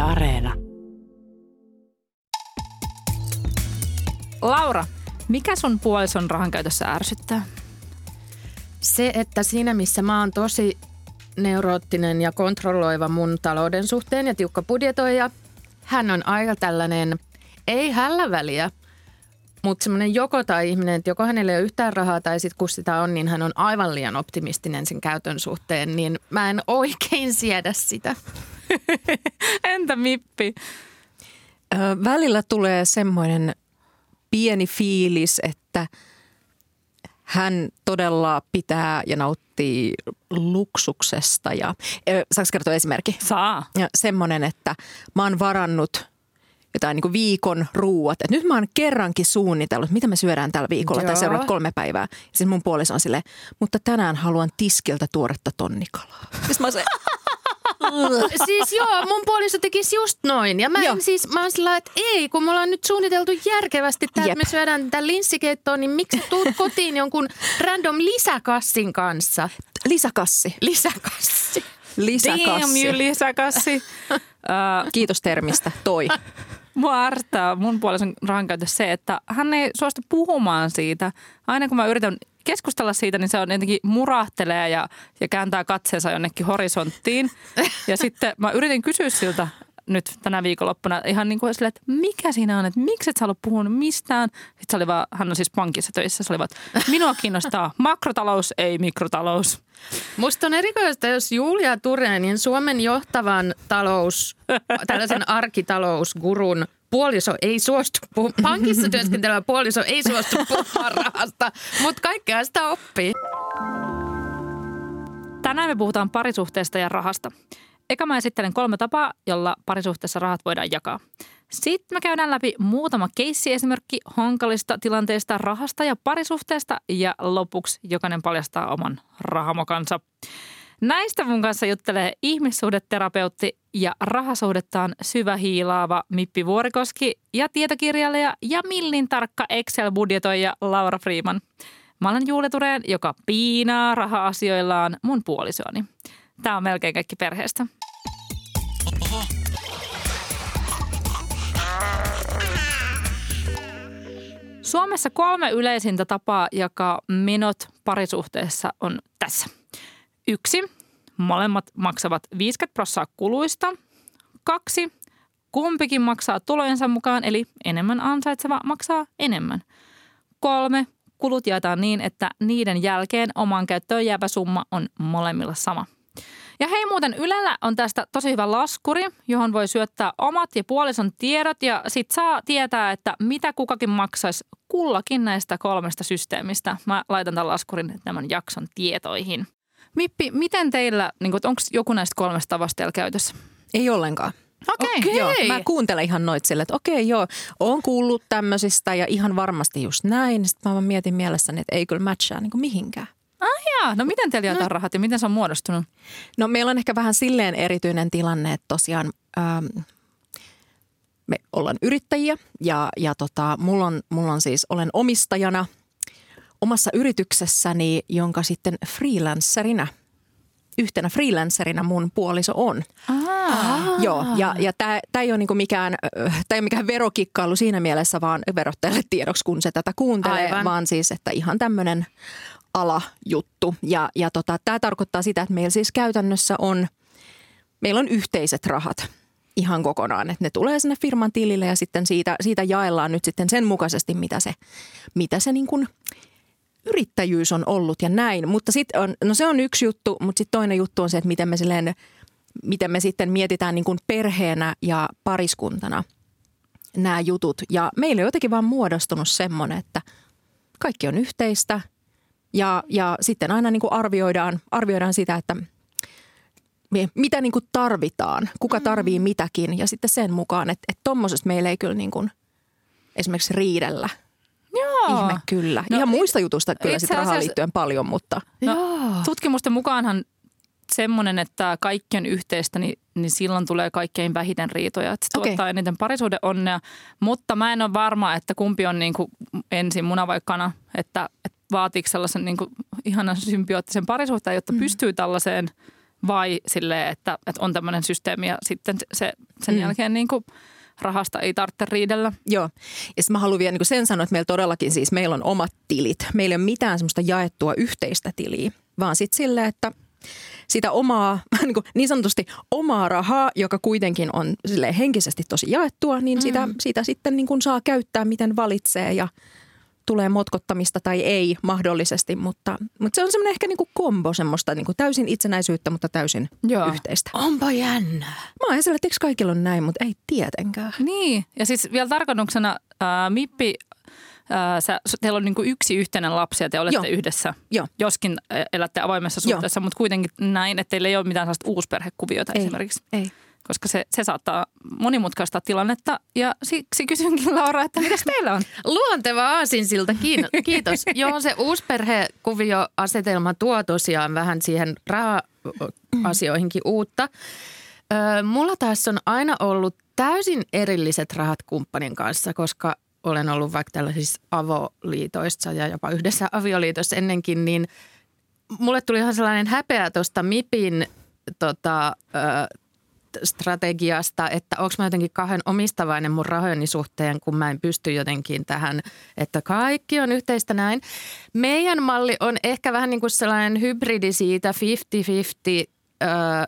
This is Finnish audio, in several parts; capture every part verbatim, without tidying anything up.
Areena. Laura, mikä sun puolison rahan käytössä ärsyttää? Se, että siinä missä mä oon tosi neuroottinen ja kontrolloiva mun talouden suhteen ja tiukka budjetoija, hän on aika tällainen, ei hällä väliä, mutta semmoinen joko tai ihminen, että joko hänellä ei ole yhtään rahaa tai sitten kun sitä on, niin hän on aivan liian optimistinen sen käytön suhteen, niin mä en oikein siedä sitä. Entä Mippi? Ö, välillä tulee semmoinen pieni fiilis, että hän todella pitää ja nauttii luksuksesta. Ja, ö, saanko kertoa esimerkki? Saa. Ja semmoinen, että mä oon varannut jotain niin kuin viikon ruuat. Että nyt mä oon kerrankin suunnitellut, mitä me syödään tällä viikolla Joo. tai seuraavat kolme päivää. Ja sitten mun puoliso on silleen, mutta tänään haluan tiskiltä tuoretta tonnikalaa. Sitten mä oon se, Siis joo, mun puoliso tekisi just noin. Ja mä en Joo. siis, mä oon sillä, että ei, kun me ollaan nyt suunniteltu järkevästi, että Jep. me syödään tätä linssikeittoa, niin miksi sä tuut kotiin jonkun random lisäkassin kanssa? lisäkassi. Lisäkassi. Lisäkassi. Damn you, lisäkassi. uh, Kiitos termistä, toi. mua ärsyttää mun puolison rahan käytössä se, että hän ei suostu puhumaan siitä. Aina kun mä yritän keskustella siitä, niin se on jotenkin murahtelee ja, ja kääntää katseensa jonnekin horisonttiin. Ja sitten mä yritin kysyä siltä nyt tänä viikonloppuna ihan niin kuin silleen, että mikä siinä on, että miksi et sä ollut puhunut mistään. Sitten se oli vaan, hän on siis pankissa töissä, se oli vaan, että minua kiinnostaa makrotalous, ei mikrotalous. Musta on erikoista, jos Julia Turenin, Suomen johtavan talous, tällaisen arkitalousgurun puoliso ei suostu puhumaan, pankissa työskentelevä puoliso ei suostu puhumaan rahasta, mutta kaikkea sitä oppii. Tänään me puhutaan parisuhteesta ja rahasta. Eka mä esittelen kolme tapaa, jolla parisuhteessa rahat voidaan jakaa. Sitten me käydään läpi muutama keissiesimerkki hankalista tilanteista rahasta ja parisuhteesta ja lopuksi jokainen paljastaa oman rahamokansa. Näistä mun kanssa juttelee ihmissuhdeterapeutti ja rahasuhdettaan syvähiilaava Mippi Vuorikoski ja tietokirjailija ja millin tarkka Excel-budjetoija Laura Freeman. Mä olen Julia Tureen, joka piinaa raha-asioillaan mun puolisoani. Tää on melkein kaikki perheestä. Suomessa kolme yleisintä tapaa jakaa menot parisuhteessa on tässä. Yksi, molemmat maksavat viisikymmentä prosenttia kuluista. Kaksi, kumpikin maksaa tulojensa mukaan, eli enemmän ansaitseva maksaa enemmän. Kolme, kulut jaetaan niin, että niiden jälkeen omaan käyttöön jäävä summa on molemmilla sama. Ja hei muuten, Ylellä on tästä tosi hyvä laskuri, johon voi syöttää omat ja puolison tiedot ja sit saa tietää, että mitä kukakin maksaisi kullakin näistä kolmesta systeemistä. Mä laitan tämän laskurin tämän jakson tietoihin. Mippi, miten teillä, niin onko joku näistä kolmesta tavasta teillä käytössä? Ei ollenkaan. Okei. Okei. Joo, mä kuuntelen ihan noit sille, että okei joo, oon kuullut tämmöisistä ja ihan varmasti just näin. Sitten mä vaan mietin mielessäni, että ei kyllä matchaa niin kuin mihinkään. Jaa, no miten teillä jaetaan no. rahat ja miten se on muodostunut? No meillä on ehkä vähän silleen erityinen tilanne, että tosiaan ähm, me ollaan yrittäjiä ja, ja tota, mulla, on, mulla on siis, olen omistajana omassa yrityksessäni, jonka sitten freelancerina, yhtenä freelancerina mun puoliso on. Aa. Joo, ja, ja tämä ei ole niinku mikään, tää ei ole mikään verokikkailu siinä mielessä, vaan verottajalle tiedoksi, kun se tätä kuuntelee, Aivan. vaan siis, että ihan tämmöinen alajuttu. Ja, ja tota, tämä tarkoittaa sitä, että meillä siis käytännössä on, meillä on yhteiset rahat ihan kokonaan. Että ne tulee sinne firman tilille ja sitten siitä, siitä jaellaan nyt sitten sen mukaisesti, mitä se, mitä se niin kuin yrittäjyys on ollut ja näin. Mutta sitten on, no se on yksi juttu, mutta sitten toinen juttu on se, että miten me, silleen, miten me sitten mietitään niin kuin perheenä ja pariskuntana nämä jutut. Ja meillä on jotenkin vaan muodostunut semmoinen, että kaikki on yhteistä. Ja, ja sitten aina niin kuin arvioidaan, arvioidaan sitä, että me, mitä niin kuin tarvitaan, kuka tarvii mitäkin. Ja sitten sen mukaan, että, että tuommoisesta meillä ei kyllä niin kuin esimerkiksi riidellä. Joo. Ihme kyllä. No, Ihan muista jutusta kyllä itse sitten rahaan asiassa- liittyen paljon, mutta No, tutkimusten mukaanhan semmoinen, että kaikki on yhteistä, niin, niin silloin tulee kaikkein vähiten riitoja. Että se Okei. tuottaa eniten parisuuden onnea. Mutta mä en ole varma, että kumpi on niin kuin ensin muna vai kana. Että, että vaatiiko sellaisen niin kuin ihanan symbioottisen parisuhteen, jotta mm. pystyy tällaiseen. vai silleen, että, että on tämmöinen systeemi ja sitten se, sen mm. jälkeen niin kuin rahasta ei tarvitse riidellä. Joo. Ja sitten mä haluan vielä niin sen sanoa, että meillä todellakin siis meillä on omat tilit. Meillä ei ole mitään semmoista jaettua yhteistä tiliä, vaan sitten silleen, että sitä omaa, niin, kuin niin sanotusti omaa rahaa, joka kuitenkin on silleen henkisesti tosi jaettua, niin sitä, mm. sitä sitten niin kuin saa käyttää, miten valitsee ja tulee motkottamista tai ei mahdollisesti, mutta, mutta se on semmoinen ehkä niin kuin kombo semmoista niin kuin täysin itsenäisyyttä, mutta täysin Joo. yhteistä. Onpa jännää. Mä ajattelin, että eikö kaikilla on näin, mutta ei tietenkään. Niin, ja siis vielä tarkoituksena ää, Mippi, ää, sä, teillä on niin kuin yksi yhteinen lapsi ja te olette Joo. yhdessä, Joo. joskin elätte avoimessa suhteessa, Joo. mutta kuitenkin näin, että teillä ei ole mitään sellaista uusperhekuviota ei, esimerkiksi. Ei. Koska se, se saattaa monimutkaistaa tilannetta ja siksi kysynkin Laura, että mitäs teillä on? Luonteva aasinsilta, kiitos. Joo, se uusperhekuvioasetelma tuo tosiaan vähän siihen raha-asioihinkin uutta. Ö, mulla taas on aina ollut täysin erilliset rahat kumppanin kanssa, koska olen ollut vaikka tällaisissa avoliitoissa ja jopa yhdessä avioliitossa ennenkin, niin mulle tuli ihan sellainen häpeä tuosta Mipin tota, ö, strategiasta, että onko mä jotenkin kauhean omistavainen mun rahojeni suhteen, kun mä en pysty jotenkin tähän, että kaikki on yhteistä näin. Meidän malli on ehkä vähän niin kuin sellainen hybridi siitä viisikymmentä viisikymmentä ö,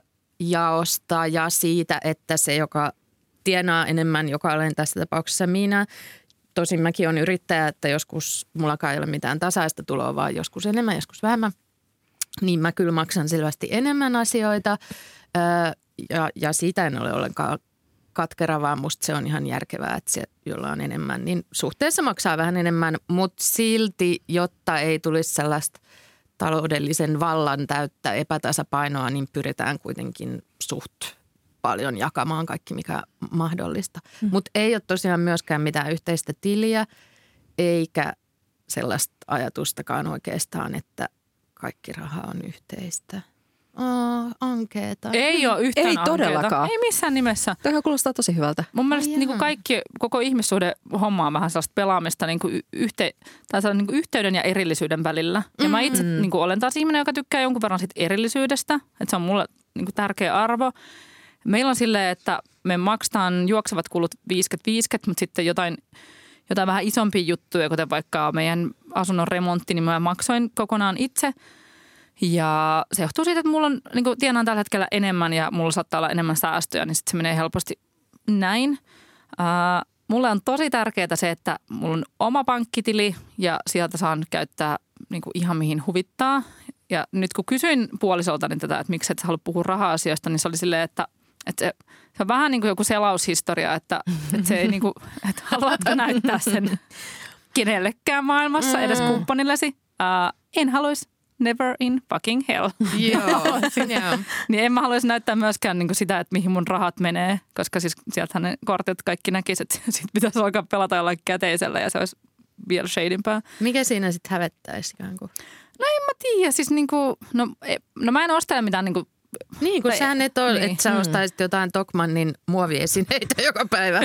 jaosta ja siitä, että se, joka tienaa enemmän, joka olen tässä tapauksessa minä. Tosin mäkin olen yrittäjä, että joskus mullakaan ei ole mitään tasaista tuloa, vaan joskus enemmän, joskus vähemmän. Niin mä kyllä maksan selvästi enemmän asioita. Ö, Ja, ja siitä en ole ollenkaan katkera, vaan musta se on ihan järkevää, että se, jolla on enemmän, niin suhteessa maksaa vähän enemmän, mutta silti, jotta ei tulisi sellaista taloudellisen vallan täyttä epätasapainoa, niin pyritään kuitenkin suht paljon jakamaan kaikki, mikä mahdollista. Mm. Mutta ei ole tosiaan myöskään mitään yhteistä tiliä, eikä sellaista ajatustakaan oikeastaan, että kaikki raha on yhteistä. Oh, ankeeta. Ei ole yhtään Ei ankeeta. todellakaan. Ei missään nimessä. Tämähän kuulostaa tosi hyvältä. Mun mielestä niin kuin kaikki, koko ihmissuhde homma on vähän sellaista pelaamista niin kuin yhte, tai niin kuin yhteyden ja erillisyyden välillä. Ja mm-hmm. mä itse niin kuin olen taas ihminen, joka tykkää jonkun verran sit erillisyydestä. Että se on mulle niin kuin tärkeä arvo. Meillä on silleen, että me maksetaan juoksevat kulut viisikymmentä viisikymmentä, mutta sitten jotain, jotain vähän isompia juttuja, kuten vaikka meidän asunnon remontti, niin mä maksoin kokonaan itse. Ja se johtuu siitä, että mulla on, niin kuin tienaan tällä hetkellä enemmän ja mulla saattaa olla enemmän säästöjä, niin sitten se menee helposti näin. Ää, mulle on tosi tärkeää se, että mulla on oma pankkitili ja sieltä saan käyttää niin kuin ihan mihin huvittaa. Ja nyt kun kysyin puolisoltani tätä, että miksi et halua puhua raha-asioista, niin se oli silleen, että, että se, se on vähän niin kuin joku selaushistoria, että, että, se ei niin kuin, että haluatko näyttää sen kenellekään maailmassa, edes kumppanillesi. Ää, en haluaisi. Never in fucking hell. Joo. Niin en mä haluaisi näyttää myöskään niin kuin sitä, että mihin mun rahat menee, koska siis sieltähän ne kortit kaikki näkisivät, että sit pitäisi alkaa pelata jollain käteisellä ja se olisi vielä shadimpää. Mikä siinä sitten hävettäisi ikään kuin? No en mä tiedä, siis niin kuin, no, no mä en ostele mitään niin kuin. Niin, kun tai, sähän et ole, niin. että sä ostaisit jotain Tokmannin muoviesineitä joka päivä.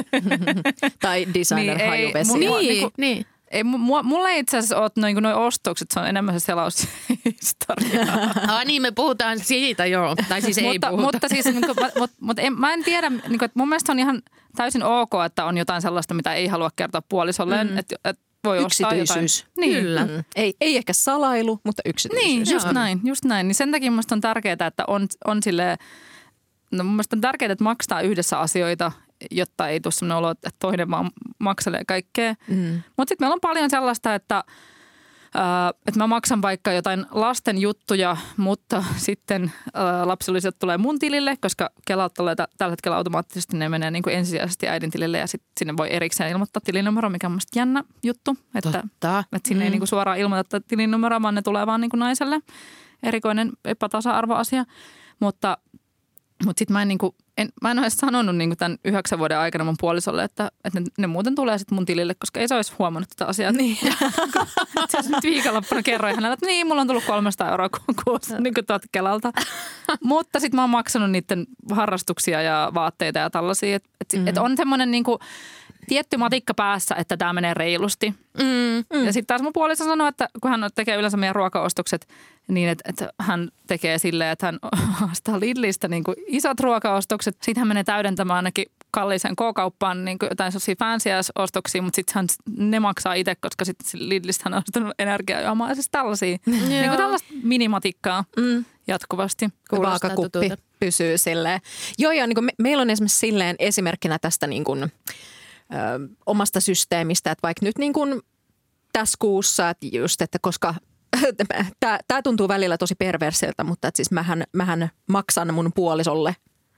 Tai designer-hajuvesi. Niin, niin, niin. niin. Ei, mulla ei itse asiassa ole noin noi ostokset, se on enemmän se selaushistoria. Ah niin, me puhutaan siitä, joo. Tai siis ei mutta, puhuta. Mutta siis, niin kuin, mutta, mutta en, mä en tiedä, niin kuin, että mun mielestä on ihan täysin ok, että on jotain sellaista, mitä ei halua kertoa puolisolleen, mm. että, että voi ostaa jotain. Niin. Kyllä. Mm. Ei, ei ehkä salailu, mutta yksityisyys. Niin, just näin, just näin. Niin sen takia musta on tärkeää, että on, on silleen, no mun mielestä on tärkeää, että maksaa yhdessä asioita, jotta ei tule sellainen olo, että toinen vaan makselee kaikkea. Mm. Mutta sitten meillä on paljon sellaista, että, ää, että mä maksan vaikka jotain lasten juttuja, mutta sitten ää, lapsilliset tulee mun tilille, koska Kelat tulee t- tällä hetkellä automaattisesti, ne menee niin kuin ensisijaisesti äidin tilille ja sitten sinne voi erikseen ilmoittaa tilinumero, mikä on musta jännä juttu. Että, Totta. että sinne mm. ei niin kuin suoraan ilmoiteta tilinumeroa, vaan ne tulee vaan niin kuin naiselle. Erikoinen epätasa-arvoasia, mutta Mutta sitten mä en, niinku, en, mä en ole edes sanonut niinku tämän yhdeksän vuoden aikana mun puolisolle, että, että ne, ne muuten tulee sitten mun tilille, koska ei se olisi huomannut tätä asiaa. Niin. Se olisi nyt viikonloppuna kerroin hänelle, että niin, mulla on tullut kolmesataa euroa kuussa niin kuin tuolta Kelalta. Mutta sitten mä oon maksanut niiden harrastuksia ja vaatteita ja tällaisia. Että et, mm. et on semmoinen niinku, tietty matikka päässä, että tämä menee reilusti. Mm. Mm. Ja sitten taas mun puoliso sanoi, että kun hän tekee yleensä meidän ruokaostokset niin, että, että hän tekee silleen, että hän ostaa Lidlistä niin kuin isot ruokaostokset. Sitten hän menee täydentämään ainakin kalliiseen K-kauppaan niin kuin jotain sellaisia fancy-ostoksia, mutta sitten hän ne maksaa itse, koska sitten Lidlistä hän on ostanut energiajuomaa. Ja siis tällaisia, niin kuin tällaista minimatikkaa mm. jatkuvasti. Vaakakuppi pysyy silleen. Joo, ja niin kuin me, meillä on esimerkiksi silleen esimerkkinä tästä niin kuin, ö, omasta systeemistä, että vaikka nyt niin kuin tässä kuussa, että just, että koska tämä tuntuu välillä tosi perversiltä, mutta että siis mähän, mähän maksan mun puolisolle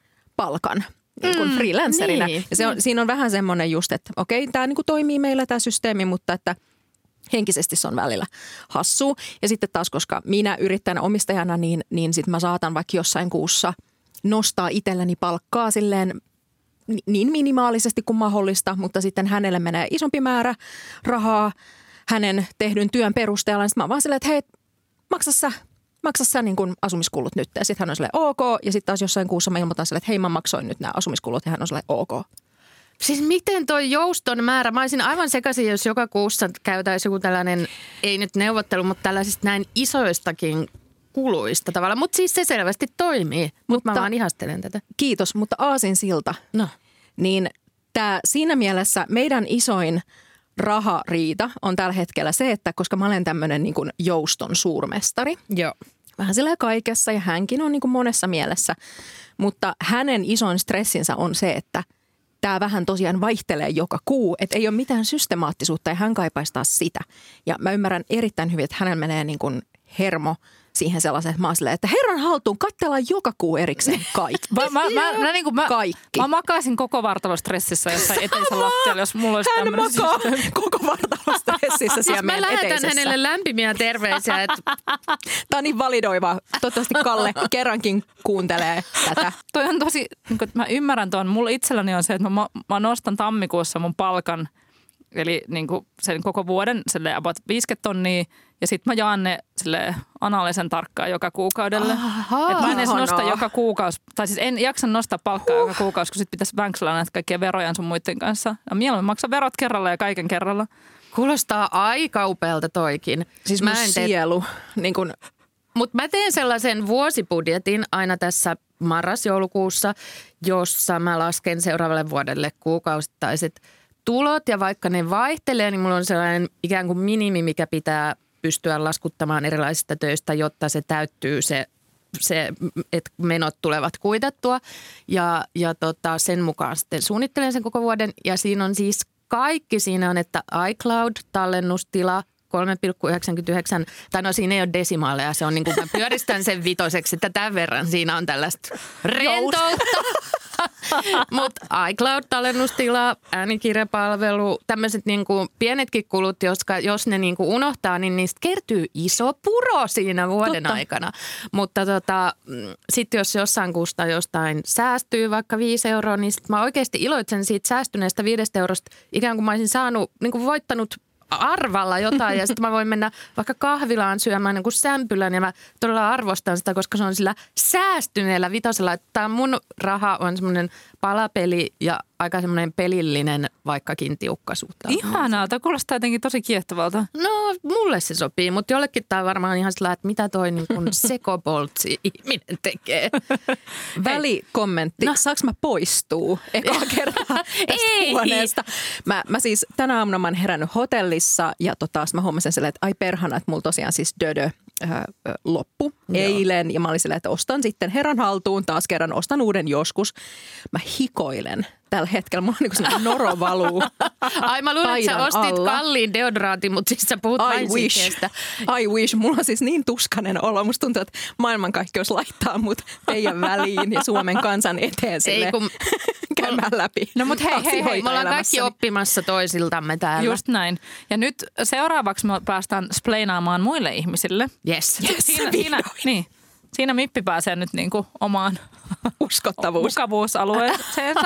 palkan niin kuin mm, freelancerina. Niin, ja se on, siinä on vähän semmoinen just, että okei, tämä niin kuin toimii meillä tämä systeemi, mutta että henkisesti se on välillä hassua. Ja sitten taas, koska minä yrittäjänä omistajana, niin, niin sitten mä saatan vaikka jossain kuussa nostaa itselleni palkkaa silleen niin minimaalisesti kuin mahdollista, mutta sitten hänelle menee isompi määrä rahaa hänen tehdyn työn perusteella. Sitten mä oon vaan silleen, että hei, maksa sä, maksa sä niin kuin asumiskulut nyt. Ja sitten hän on silleen ok. Ja sitten taas jossain kuussa mä ilmoitan silleen, että hei, mä maksoin nyt nämä asumiskulut. Ja hän on silleen ok. Siis miten toi jouston määrä? Mä olisin aivan sekaisin, jos joka kuussa käytäisi joku tällainen, ei nyt neuvottelu, mutta tällaisista näin isoistakin kuluista tavallaan. Mutta siis se selvästi toimii. Mutta mä vaan ihastelen tätä. Kiitos, mutta aasinsilta. No. Niin tää, siinä mielessä meidän isoin rahariita on tällä hetkellä se, että koska mä olen tämmöinen niin kuin jouston suurmestari. Joo. Vähän sillä kaikessa ja hänkin on niin kuin monessa mielessä. Mutta hänen isoin stressinsä on se, että tämä vähän tosiaan vaihtelee joka kuu, että ei ole mitään systemaattisuutta ja hän kaipaisi taas sitä. Ja mä ymmärrän erittäin hyvin, että hänellä menee niin kuin hermo siihen sellaisen, että mä oon silleen, että herran haltuun katsellaan joka kuu erikseen kaikki. Mä, mä, mä, mä, niin kuin mä, kaikki. Mä makaisin koko vartalostressissä jossain eteisessä lattialla, jos mulla olisi hän tämmöinen makaa koko vartalostressissä siellä mä meidän lähetän eteisessä. hänelle lämpimiä terveisiä. Että Tämä on niin validoiva. Toivottavasti Kalle kerrankin kuuntelee tätä. Toi on tosi, niin kuin, mä ymmärrän tuon. Mulla itselläni on se, että mä, mä nostan tammikuussa mun palkan, eli niin kuin sen koko vuoden silleen about viisikymmentä tonnia. Ja sitten mä jaan ne silleen analyysen tarkkaan joka kuukaudelle. Ahaa, että mä en edes ihanaa. nosta joka kuukausi, tai siis en jaksa nostaa palkkaa joka kuukausi, kun sit pitäisi vänksellä näitä kaikkia veroja sun muiden kanssa. Ja mieluummin maksaa verot kerralla ja kaiken kerralla. kuulostaa aika upealta toikin. Siis mä mun en tee, sielu. Niin kun, mutta mä teen sellaisen vuosibudjetin aina tässä marras-joulukuussa, jossa mä lasken seuraavalle vuodelle kuukausittaiset tulot. Ja vaikka ne vaihtelee, niin mulla on sellainen ikään kuin minimi, mikä pitää pystyä laskuttamaan erilaisista töistä, jotta se täyttyy se, se että menot tulevat kuitattua. Ja, ja tota, sen mukaan sitten suunnittelen sen koko vuoden. Ja siinä on siis kaikki. Siinä on, että iCloud-tallennustila kolme pilkku yhdeksänkymmentäyhdeksän, tai no siinä ei ole desimaaleja, se on niin kuin mä pyöristän sen vitoseksi, että tämän verran siinä on tällaista rentoutta. Mutta iCloud-tallennustila, äänikirjapalvelu, tämmöiset niinku pienetkin kulut, joska, jos ne niinku unohtaa, niin niistä kertyy iso puro siinä vuoden Totta. aikana. Mutta tota, sitten jos jossain kuusta jostain säästyy vaikka viisi euroa, niin sit mä oikeasti iloitsen siitä säästyneestä viidestä eurosta, ikään kuin mä olisin saanut, niinku voittanut arvalla jotain ja sitten mä voin mennä vaikka kahvilaan syömään niin kuin sämpylän ja mä todella arvostan sitä, koska se on sillä säästyneellä vitosella, että tämä mun raha on semmoinen palapeli ja aika semmoinen pelillinen vaikkakin tiukkasuutta. Ihanaa, tämä kuulostaa jotenkin tosi kiehtovalta. No mulle se sopii, mutta jollekin tämä varmaan ihan sillä, että mitä toi niin kuin sekopoltsi ihminen tekee. Välikommentti, no. Saanko mä poistua ekaa kertaa tästä huoneesta? Mä, mä siis tänä aamuna mä oon herännyt hotellissa ja tota, mä huomasin silleen, että ai perhana, että mulla tosiaan siis dödö äh, loppu Joo. eilen. Ja mä olin silleen, että ostan sitten herran haltuun taas kerran, ostan uuden joskus. Mä hikoilen tällä hetkellä. Mulla on niin kuin sellainen noro valuu. Ai mä luulen, että sä ostit alla. kalliin deodraatin, mutta siis sä puhut I wish. I wish. Mulla on siis niin tuskainen olo. Musta tuntuu, että maailmankaikkeus laittaa mut teidän väliin ja Suomen kansan eteen silleen kun... käymään läpi. No mut hei, hei, hei. Me ollaan kaikki oppimassa toisiltamme täällä. Just näin. Ja nyt seuraavaksi me päästään spleinaamaan muille ihmisille. Yes. yes siinä, siinä, niin, siinä Mippi pääsee nyt niinku omaan uskottavuus. mukavuusalueeseensa.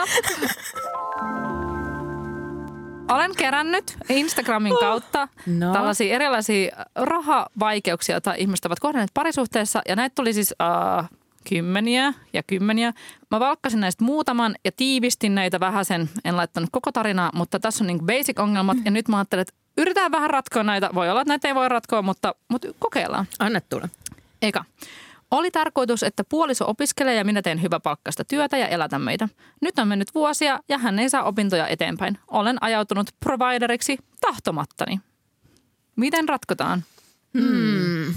Olen kerännyt Instagramin kautta no. tällaisia erilaisia rahavaikeuksia, joita ihmiset ovat kohdanneet parisuhteessa. Ja näitä tuli siis äh, kymmeniä ja kymmeniä. Mä valkkasin näistä muutaman ja tiivistin näitä vähän sen. En laittanut koko tarinaa, mutta tässä on niin basic ongelmat. Ja nyt mä ajattelen, että yritetään vähän ratkoa näitä. Voi olla, että näitä ei voi ratkoa, mutta, mutta kokeillaan. Anna tulla. Eka. Oli tarkoitus, että puoliso opiskelee ja minä teen hyväpalkkaista työtä ja elätän meitä. Nyt on mennyt vuosia ja hän ei saa opintoja eteenpäin. Olen ajautunut provideriksi tahtomattani. Miten ratkotaan? Hmm.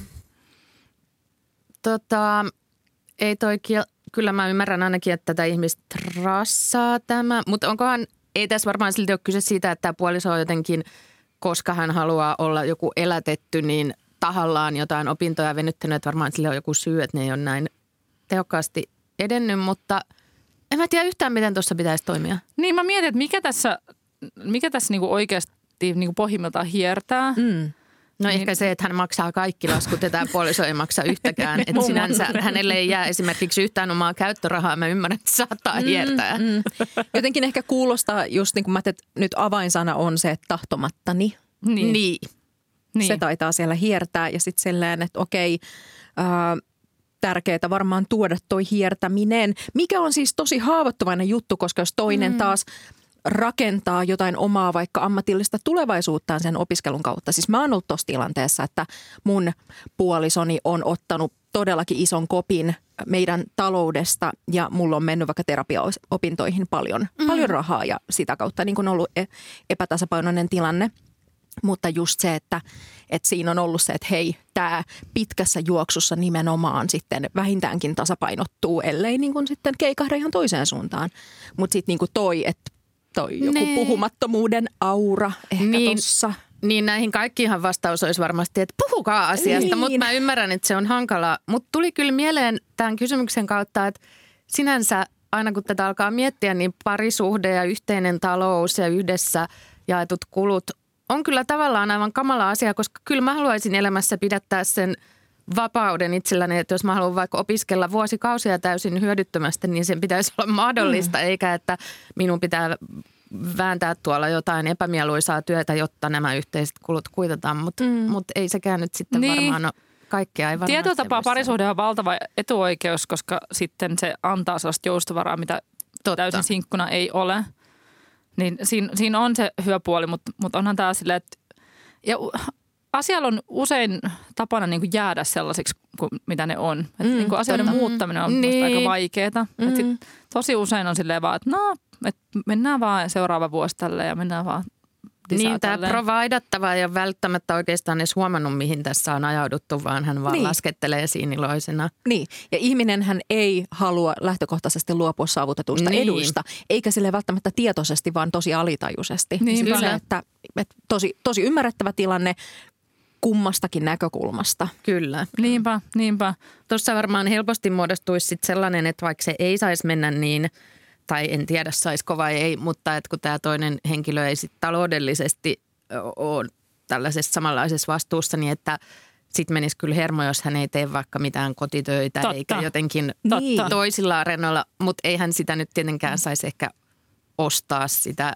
Tota, ei toi kiel- kyllä mä ymmärrän ainakin, että tätä ihmistä rassaa tämä, mutta onkohan, ei tässä varmaan silti ole kyse siitä, että tämä puoliso on jotenkin, koska hän haluaa olla joku elätetty, niin tahallaan jotain opintoja venyttänyt, että varmaan sillä on joku syy, että ne ei ole näin tehokkaasti edennyt, mutta en mä tiedä yhtään, miten tuossa pitäisi toimia. Niin mä mietin, että mikä tässä, mikä tässä niinku oikeasti niinku pohjimmiltaan hiertää. Mm. No niin. Ehkä se, että hän maksaa kaikki laskut ja tämä puoliso ei maksa yhtäkään. Että sinänsä hänelle ei jää esimerkiksi yhtään omaa käyttörahaa. Mä ymmärrän, että saattaa hiertää. Mm, mm. Jotenkin ehkä kuulostaa just niin kuin mä, että nyt avainsana on se, että tahtomattani. Niin. niin. Niin. Se taitaa siellä hiertää ja sitten silleen, että okei, äh, tärkeää varmaan tuoda toi hiertäminen, mikä on siis tosi haavoittuvainen juttu, koska jos toinen mm. taas rakentaa jotain omaa vaikka ammatillista tulevaisuuttaan sen opiskelun kautta. Siis mä oon ollut tuossa tilanteessa, että mun puolisoni on ottanut todellakin ison kopin meidän taloudesta ja mulla on mennyt vaikka terapiaopintoihin paljon, mm. paljon rahaa ja sitä kautta niin kun on ollut epätasapainoinen tilanne. Mutta just se, että, että siinä on ollut se, että hei, tämä pitkässä juoksussa nimenomaan sitten vähintäänkin tasapainottuu, ellei niin kuin sitten keikahda ihan toiseen suuntaan. Mutta sitten niin kuin toi, että toi joku nee. puhumattomuuden aura ehkä niin, tossa. Niin näihin kaikkiinhan vastaus olisi varmasti, että puhukaa asiasta, niin. Mutta mä ymmärrän, että se on hankalaa. Mutta tuli kyllä mieleen tämän kysymyksen kautta, että sinänsä aina kun tätä alkaa miettiä, niin parisuhde ja yhteinen talous ja yhdessä jaetut kulut on kyllä tavallaan aivan kamala asia, koska kyllä mä haluaisin elämässä pidättää sen vapauden itselläni, että jos mä haluan vaikka opiskella vuosikausia täysin hyödyttömästi, niin sen pitäisi olla mahdollista, mm. eikä että minun pitää vääntää tuolla jotain epämieluisaa työtä, jotta nämä yhteiset kulut kuitataan, mutta mm. mut ei sekään nyt sitten niin. varmaan ole kaikkea. Ei tietyllä tapaa parisuhde on valtava etuoikeus, koska sitten se antaa sellaista joustovaraa, mitä Totta. täysin sinkkuna ei ole. Niin siinä, siinä on se hyvä puoli, mutta, mutta onhan tämä silleen, että ja asialla on usein tapana niin kuin jäädä sellaisiksi kuin mitä ne on. Että mm, niin kuin asioiden tota. muuttaminen on niin. aika vaikeaa. Mm. Että sit, tosi usein on silleen vaan, että no, että mennään vaan seuraava vuosi tälle ja mennään vaan lisää niin, tämä providattava ei ole välttämättä oikeastaan edes huomannut, mihin tässä on ajauduttu, vaan hän vaan niin. laskettelee siinä iloisena. Niin, ja ihminenhän ei halua lähtökohtaisesti luopua saavutetuista niin. eduista, eikä sille välttämättä tietoisesti, vaan tosi alitajuisesti. Niin, kyllä. Se, että, että tosi, tosi ymmärrettävä tilanne kummastakin näkökulmasta. Kyllä. Niinpä, niinpä. Tuossa varmaan helposti muodostuisi sit sellainen, että vaikka se ei saisi mennä niin, tai en tiedä saisiko vai ei, mutta että kun tämä toinen henkilö ei sit taloudellisesti ole tällaisessa samanlaisessa vastuussa, niin että sitten menisi kyllä hermo, jos hän ei tee vaikka mitään kotitöitä Totta. eikä jotenkin Totta. toisilla areenoilla, mutta eihän sitä nyt tietenkään saisi ehkä ostaa sitä.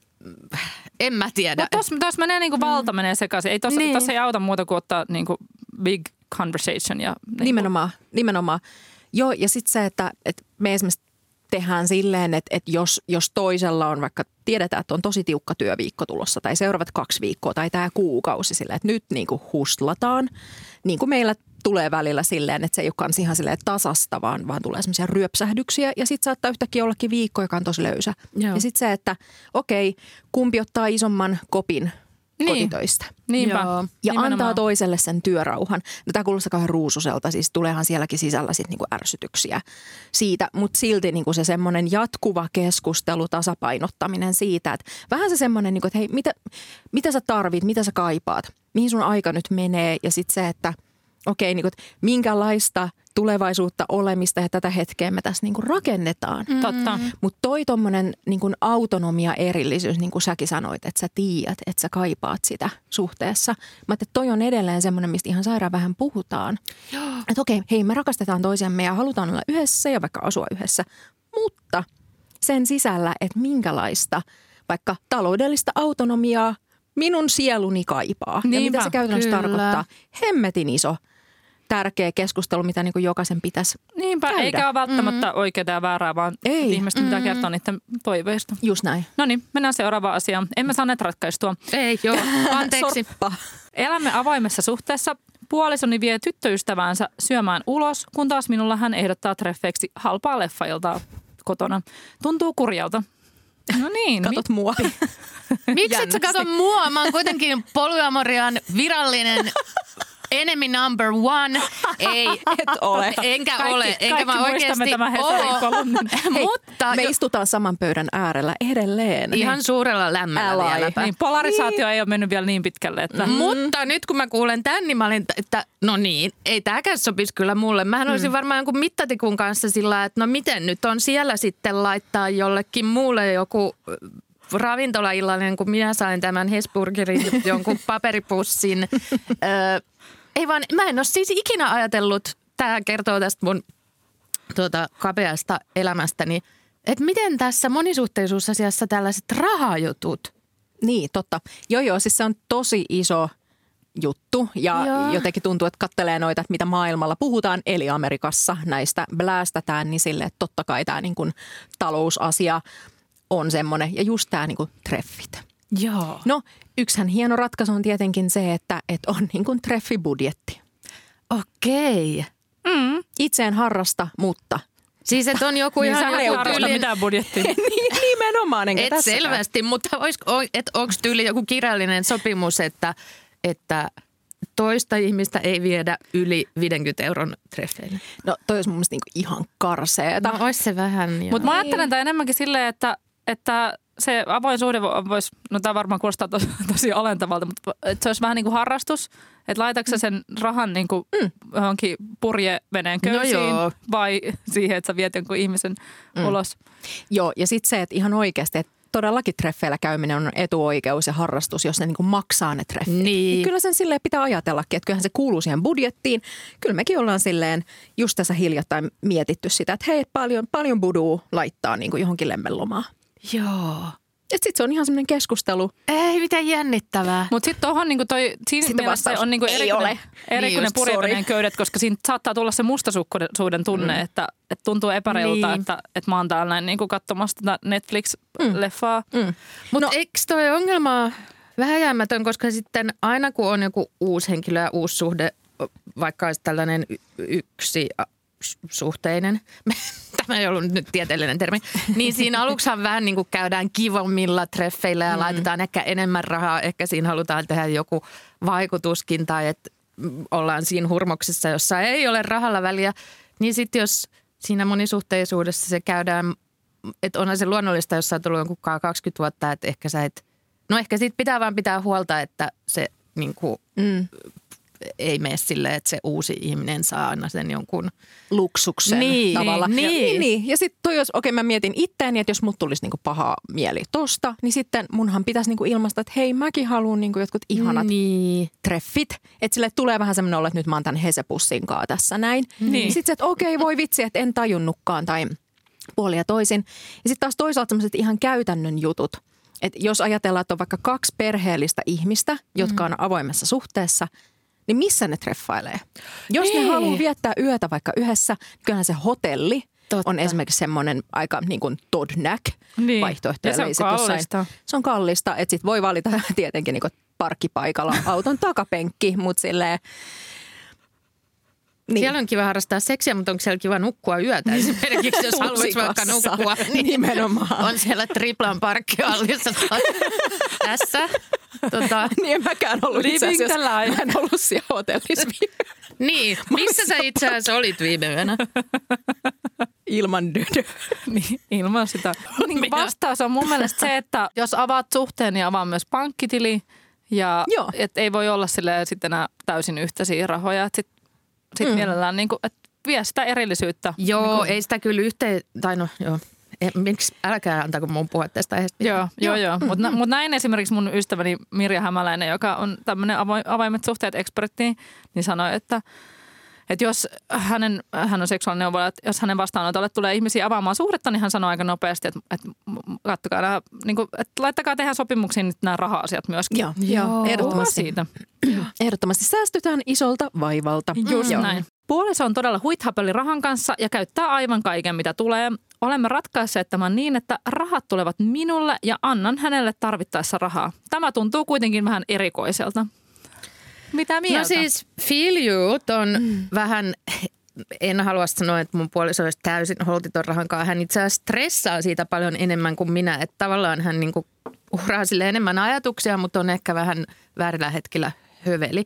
En mä tiedä. Mutta tuossa tos menee niinku valta menee sekaisin. Ei tuossa niin. ei auta muuta kuin ottaa niinku big conversation. Ja niinku. Nimenomaan, nimenomaan. Joo, ja sitten se, että, että me esimerkiksi tehdään silleen, että, että jos, jos toisella on vaikka, tiedetään, että on tosi tiukka työviikko tulossa tai seuraavat kaksi viikkoa tai tämä kuukausi silleen, että nyt niin kuin hustlataan, niin kuin meillä tulee välillä silleen, että se ei ole kans ihan silleen tasasta, vaan, vaan tulee semmoisia ryöpsähdyksiä ja sitten saattaa yhtäkkiä ollakin viikko, joka on tosi löysä. Joo. Ja sitten se, että okei, kumpi ottaa isomman kopin niin. kotitöistä. Niinpä. Joo. Ja nimenomaan. Antaa toiselle sen työrauhan. No tämä kuulostaa kauhean ruususelta, siis tuleehan sielläkin sisällä sitten niinku ärsytyksiä siitä, mutta silti niinku se semmoinen jatkuva keskustelu, tasapainottaminen siitä, että vähän se semmoinen, niinku, että hei, mitä, mitä sä tarvit, mitä sä kaipaat, mihin sun aika nyt menee ja sitten se, että okei, niinku, että minkälaista tulevaisuutta olemista ja tätä hetkeä me tässä niinku rakennetaan. Mm. Totta. Mutta toi tommonen niinku autonomia erillisyys, niin kuin säkin sanoit, että sä tiedät, että sä kaipaat sitä suhteessa. Mä että toi on edelleen semmoinen, mistä ihan sairaan vähän puhutaan. Että okei, hei me rakastetaan toisiamme ja halutaan olla yhdessä ja vaikka asua yhdessä. Mutta sen sisällä, että minkälaista vaikka taloudellista autonomiaa minun sieluni kaipaa. Niinpä, ja mitä se käytännössä kyllä. tarkoittaa? Hemmetin iso tärkeä keskustelu, mitä niin kuin jokaisen pitäisi Niinpä, käydä. eikä ole välttämättä mm-hmm. oikeaa ja väärää, vaan Ei. ihmiset pitää kertoa niiden toiveista. Just näin. No niin, mennään seuraavaan asiaan. Emme saaneet ratkaistua. Ei, joo, anteeksi. Sorppa. Elämme avoimessa suhteessa. Puolisoni vie tyttöystäväänsä syömään ulos, kun taas minulla hän ehdottaa treffeiksi halpaa leffailtaa kotona. Tuntuu kurjalta. No niin. Katot mi- mua. Miksi et sä kato mua? Mä oon kuitenkin polyamorian virallinen enemy number one. Ei, Et ole. enkä Kaikki- ole. Enkä kaikki mä muistamme oikeasti tämän Hesarin oo. kolumnin. Hei, Mutta me jo- istutaan saman pöydän äärellä edelleen. ihan suurella lämmöllä Älä. vieläpä. Niin, polarisaatio ei ole mennyt vielä niin pitkälle, että... Mm. Mutta nyt kun mä kuulen tän, niin mä olin, että no niin, ei tääkään sopisi kyllä mulle. Mähän olisin mm. varmaan jonkun mittatikun kanssa sillä, että no miten nyt on siellä sitten laittaa jollekin muulle joku ravintolaillinen, kun minä sain tämän Hesburgerin jonkun paperipussin. Öö, ei vaan, mä en ole siis ikinä ajatellut, tämä kertoo tästä mun tuota, kapeasta elämästäni, että miten tässä monisuhteisuusasiassa tällaiset rahajutut. Niin, totta. Joo, joo, siis se on tosi iso juttu ja Joo. jotenkin tuntuu, että kattelee noita, että mitä maailmalla puhutaan, eli Amerikassa näistä blästätään, niin sille, että totta kai tämä niin kuin talousasia on semmoinen ja just tämä niin kuin treffit. Joo. No, yksihän hieno ratkaisu on tietenkin se, että, että on niin kuin treffibudjetti. Okei. Mm. Itse en harrasta, mutta Siis että on joku Niin ihan sä et joku harrasta tyyli... mitään budjettia. niin, nimenomaan enkä Et tässäkään. selvästi, mutta onko tyyli joku kirjallinen sopimus, että, että toista ihmistä ei viedä yli viidenkymmenen euron treffeille? No toi olisi mun mielestä niinku ihan karseeta. No ois se vähän. Mutta mä ajattelen tämän enemmänkin silleen, että, että se avoin suhde voisi, no tämä varmaan kuulostaa tosi, tosi alentavalta, mutta että se olisi vähän niin kuin harrastus. Että laitatko sä sen rahan niin kuin mm. johonkin purjeveneen köysiin No joo. vai siihen, että sä viet jonkun ihmisen mm. ulos? Joo, ja sitten se, että ihan oikeasti, että todellakin treffeillä käyminen on etuoikeus ja harrastus, jos ne niinku maksaa ne treffit. Niin. Kyllä sen silleen pitää ajatellakin, että kyllähän se kuuluu siihen budjettiin. Kyllä mekin ollaan silleen just tässä hiljattain mietitty sitä, että hei, paljon, paljon buduu laittaa niinku johonkin lemmenlomaan. Joo. Ja sitten se on ihan semmoinen keskustelu. Ei mitään jännittävää. Mutta sitten tuohon niinku toi, siinä Sitten mielessä vastaus, on niinku ei erikoinen, ole. erikoinen Niin just, purjeveneen sorry. köydet, koska siinä saattaa tulla se mustasukkaisuuden tunne, mm. että, että tuntuu epäreilulta, Niin. että, että mä oon täällä näin niinku katsomassa tätä Netflix-leffaa. Mm. Mutta No- eikö toi ongelma vähäjäämätön, koska sitten aina kun on joku uusi henkilö ja uusi suhde, vaikka olisi tällainen y- yksi a- s- suhteinen, tämä ei ollut nyt tieteellinen termi, niin siinä aluksihan vähän niin kuin käydään kivommilla treffeillä ja mm. laitetaan ehkä enemmän rahaa, ehkä siinä halutaan tehdä joku vaikutuskin tai että ollaan siinä hurmoksessa, jossa ei ole rahalla väliä, niin sitten jos siinä monisuhteisuudessa se käydään, että onhan se luonnollista, jos sä oot ollut jonkun kaksikymmentä vuotta, että ehkä sä et, no ehkä siitä pitää vaan pitää huolta, että se niin kuin, Mm. ei mene silleen, että se uusi ihminen saa aina sen jonkun. Luksuksen Niin, tavalla. niin. Ja, niin, niin. Ja sitten toi, jos, okei mä mietin itteeni, että jos mut tulisi niinku paha mieli tosta, niin sitten munhan pitäisi niinku ilmaista, että hei mäkin haluan niinku jotkut ihanat Niin. treffit. Että sille tulee vähän semmoinen olo, että nyt mä oon tämän Hesepussin kaa tässä näin. Niin. Sitten se, että okei voi vitsi, että en tajunnutkaan tai puoli ja toisin. Ja sitten taas toisaalta semmoiset ihan käytännön jutut. Että jos ajatellaan, että on vaikka kaksi perheellistä ihmistä, jotka on avoimessa suhteessa, niin missä ne treffailee? Jos Niin. ne haluaa viettää yötä vaikka yhdessä, niin kyllähän se hotelli Totta. on esimerkiksi semmoinen aika niin kuin todnäk Niin. vaihtoehto. Ja se on Eli sit jossain- kallista. Se on kallista, että sit voi valita tietenkin niin kuin parkkipaikalla auton takapenkki, mutta silleen... Niin. Siellä on kiva harrastaa seksiä, mutta onko siellä kiva nukkua yötä? Esimerkiksi jos haluaisi vaikka Lusikassa. nukkua, niin Nimenomaan. on siellä triplan parkkihallissa tässä. Tota, Niin en mäkään ollut itse Living asiassa. the life. Mä en ollut siellä hotellissa niin, missä sä itse asiassa olit viime yönä? ilman dödö. Niin, ilman sitä. Niin Minä- vastaus on mun mielestä se, että jos avaat suhteen, niin avaa myös pankkitili. Ja Joo. et ei voi olla silleen sitten enää täysin yhteisiä rahoja. Sitten sit mm. mielellään niin kuin, että vie sitä erillisyyttä. Joo, Niin kuin- ei sitä kyllä yhteen, tai no joo. E, miksi, älkää antako mun puhua tästä aiheesta. Joo, joo, joo. Mm-hmm. Mutta mut näin esimerkiksi mun ystäväni Mirja Hämäläinen, joka on tämmöinen avo, avaimet suhteet ekspertti, niin sanoi, että, että jos hänen, hän on seksuaalinen neuvola, että jos hänen vastaanotolle tulee ihmisiä avaamaan suhdetta, niin hän sanoo aika nopeasti, että, että, kattokaa nämä, niin kuin, että laittakaa tehdä sopimuksiin nyt nämä raha-asiat myöskin. Joo, joo. Ehdottomasti. Siitä. Ehdottomasti säästytään isolta vaivalta. Just mm. näin. Puoliso on todella huithapeli rahan kanssa ja käyttää aivan kaiken, mitä tulee. Olemme ratkaisseet tämän niin, että rahat tulevat minulle ja annan hänelle tarvittaessa rahaa. Tämä tuntuu kuitenkin vähän erikoiselta. Mitä mieltä? No siis feel you on mm. vähän, en halua sanoa, että mun puoliso olisi täysin holtiton rahankaan. Hän itse asiassa stressaa siitä paljon enemmän kuin minä. Että tavallaan hän niinku uhraa sille enemmän ajatuksia, mutta on ehkä vähän väärillä hetkellä höveli.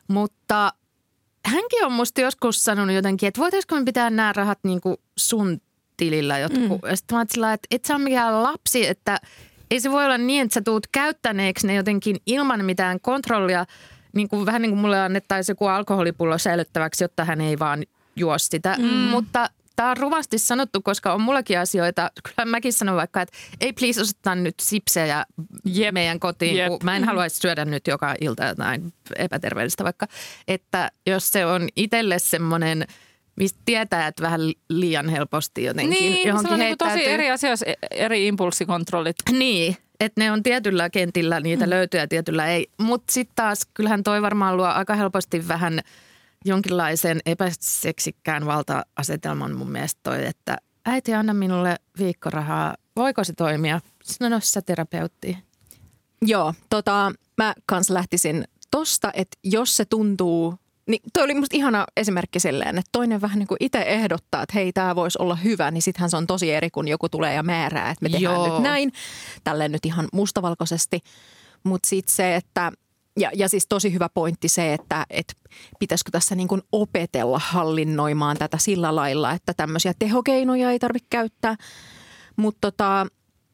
Mutta hänkin on musta joskus sanonut jotenkin, että voitaisiko me pitää nämä rahat niinku sun tilillä jotkut. Mm. Ja sitten mä ajattelin, että et sä ole mikään lapsi, että ei se voi olla niin, että sä tuut käyttäneeksi ne jotenkin ilman mitään kontrollia. Niin kuin, vähän niin kuin mulle annettaisiin joku alkoholipullo säilyttäväksi, jotta hän ei vaan juo sitä. Mm. Mutta tämä on rumasti sanottu, koska on mullakin asioita. Kyllä mäkin sanon vaikka, että ei please osata nyt sipsejä yep. meidän kotiin, yep. kun mä en haluaisi syödä nyt joka ilta jotain epäterveellistä vaikka. Että jos se on itselle semmoinen, mistä tietää, että vähän liian helposti jotenkin niin, johonkin se on heittäytyy. tosi eri asioissa eri impulssikontrollit. Niin. Että ne on tietyllä kentillä, niitä mm. löytyy ja tietyllä ei. Mutta sitten taas kyllähän toi varmaan luo aika helposti vähän jonkinlaisen epäseksikkään valta-asetelman mun mielestä toi, että äiti anna minulle viikkorahaa. Voiko se toimia? Sinä no sä terapeutti. Joo, tota, mä kans lähtisin tosta, että jos se tuntuu, niin toi oli musta ihana esimerkki silleen, että toinen vähän niin kuin itse ehdottaa, että hei, tää voisi olla hyvä, niin sittenhän se on tosi eri, kun joku tulee ja määrää, että me tehdään Joo. nyt näin. Tälleen nyt ihan mustavalkoisesti, mutta sitten se, että ja, ja siis tosi hyvä pointti se, että, että pitäisikö tässä niin kuin opetella hallinnoimaan tätä sillä lailla, että tämmöisiä tehokeinoja ei tarvitse käyttää, mutta tota,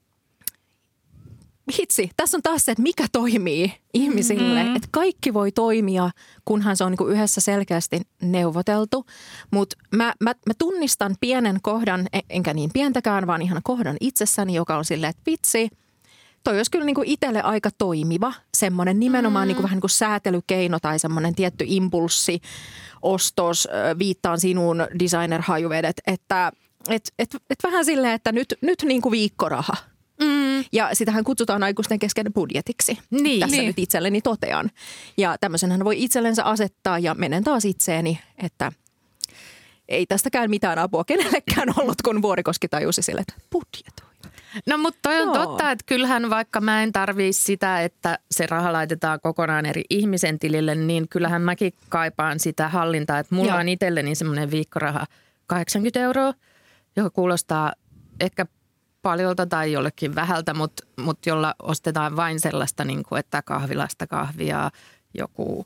hitsi, tässä on taas se, että mikä toimii ihmisille. Mm-hmm. Että kaikki voi toimia, kunhan se on niinku yhdessä selkeästi neuvoteltu. Mutta mä, mä, mä tunnistan pienen kohdan, enkä niin pientäkään, vaan ihan kohdan itsessäni, joka on silleen, että vitsi, toi olisi kyllä niinku itselle aika toimiva. Semmoinen nimenomaan mm-hmm. niinku vähän niin kuin säätelykeino tai semmoinen tietty impulssi, ostos, viittaan sinuun designer-hajuvedet. Että et, et, et vähän silleen, että nyt, nyt niinku viikkoraha. Mm. Ja sitähän kutsutaan aikuisten kesken budjetiksi. Niin, Tässä niin. nyt itselleni totean. Ja tämmöisenhän voi itsellensä asettaa ja menen taas itseeni, että ei tästäkään mitään apua kenellekään ollut, kun Vuorikoski tajusi sille, että budjetoi. No mutta toi on Joo. totta, että kyllähän vaikka mä en tarvii sitä, että se raha laitetaan kokonaan eri ihmisen tilille, niin kyllähän mäkin kaipaan sitä hallintaa. Että mulla Joo. on itselleni semmoinen viikkoraha kahdeksankymmentä euroa, joka kuulostaa ehkä paljolta tai jollekin vähältä, mutta, mutta jolla ostetaan vain sellaista, niin kuin, että kahvilasta kahvia, joku,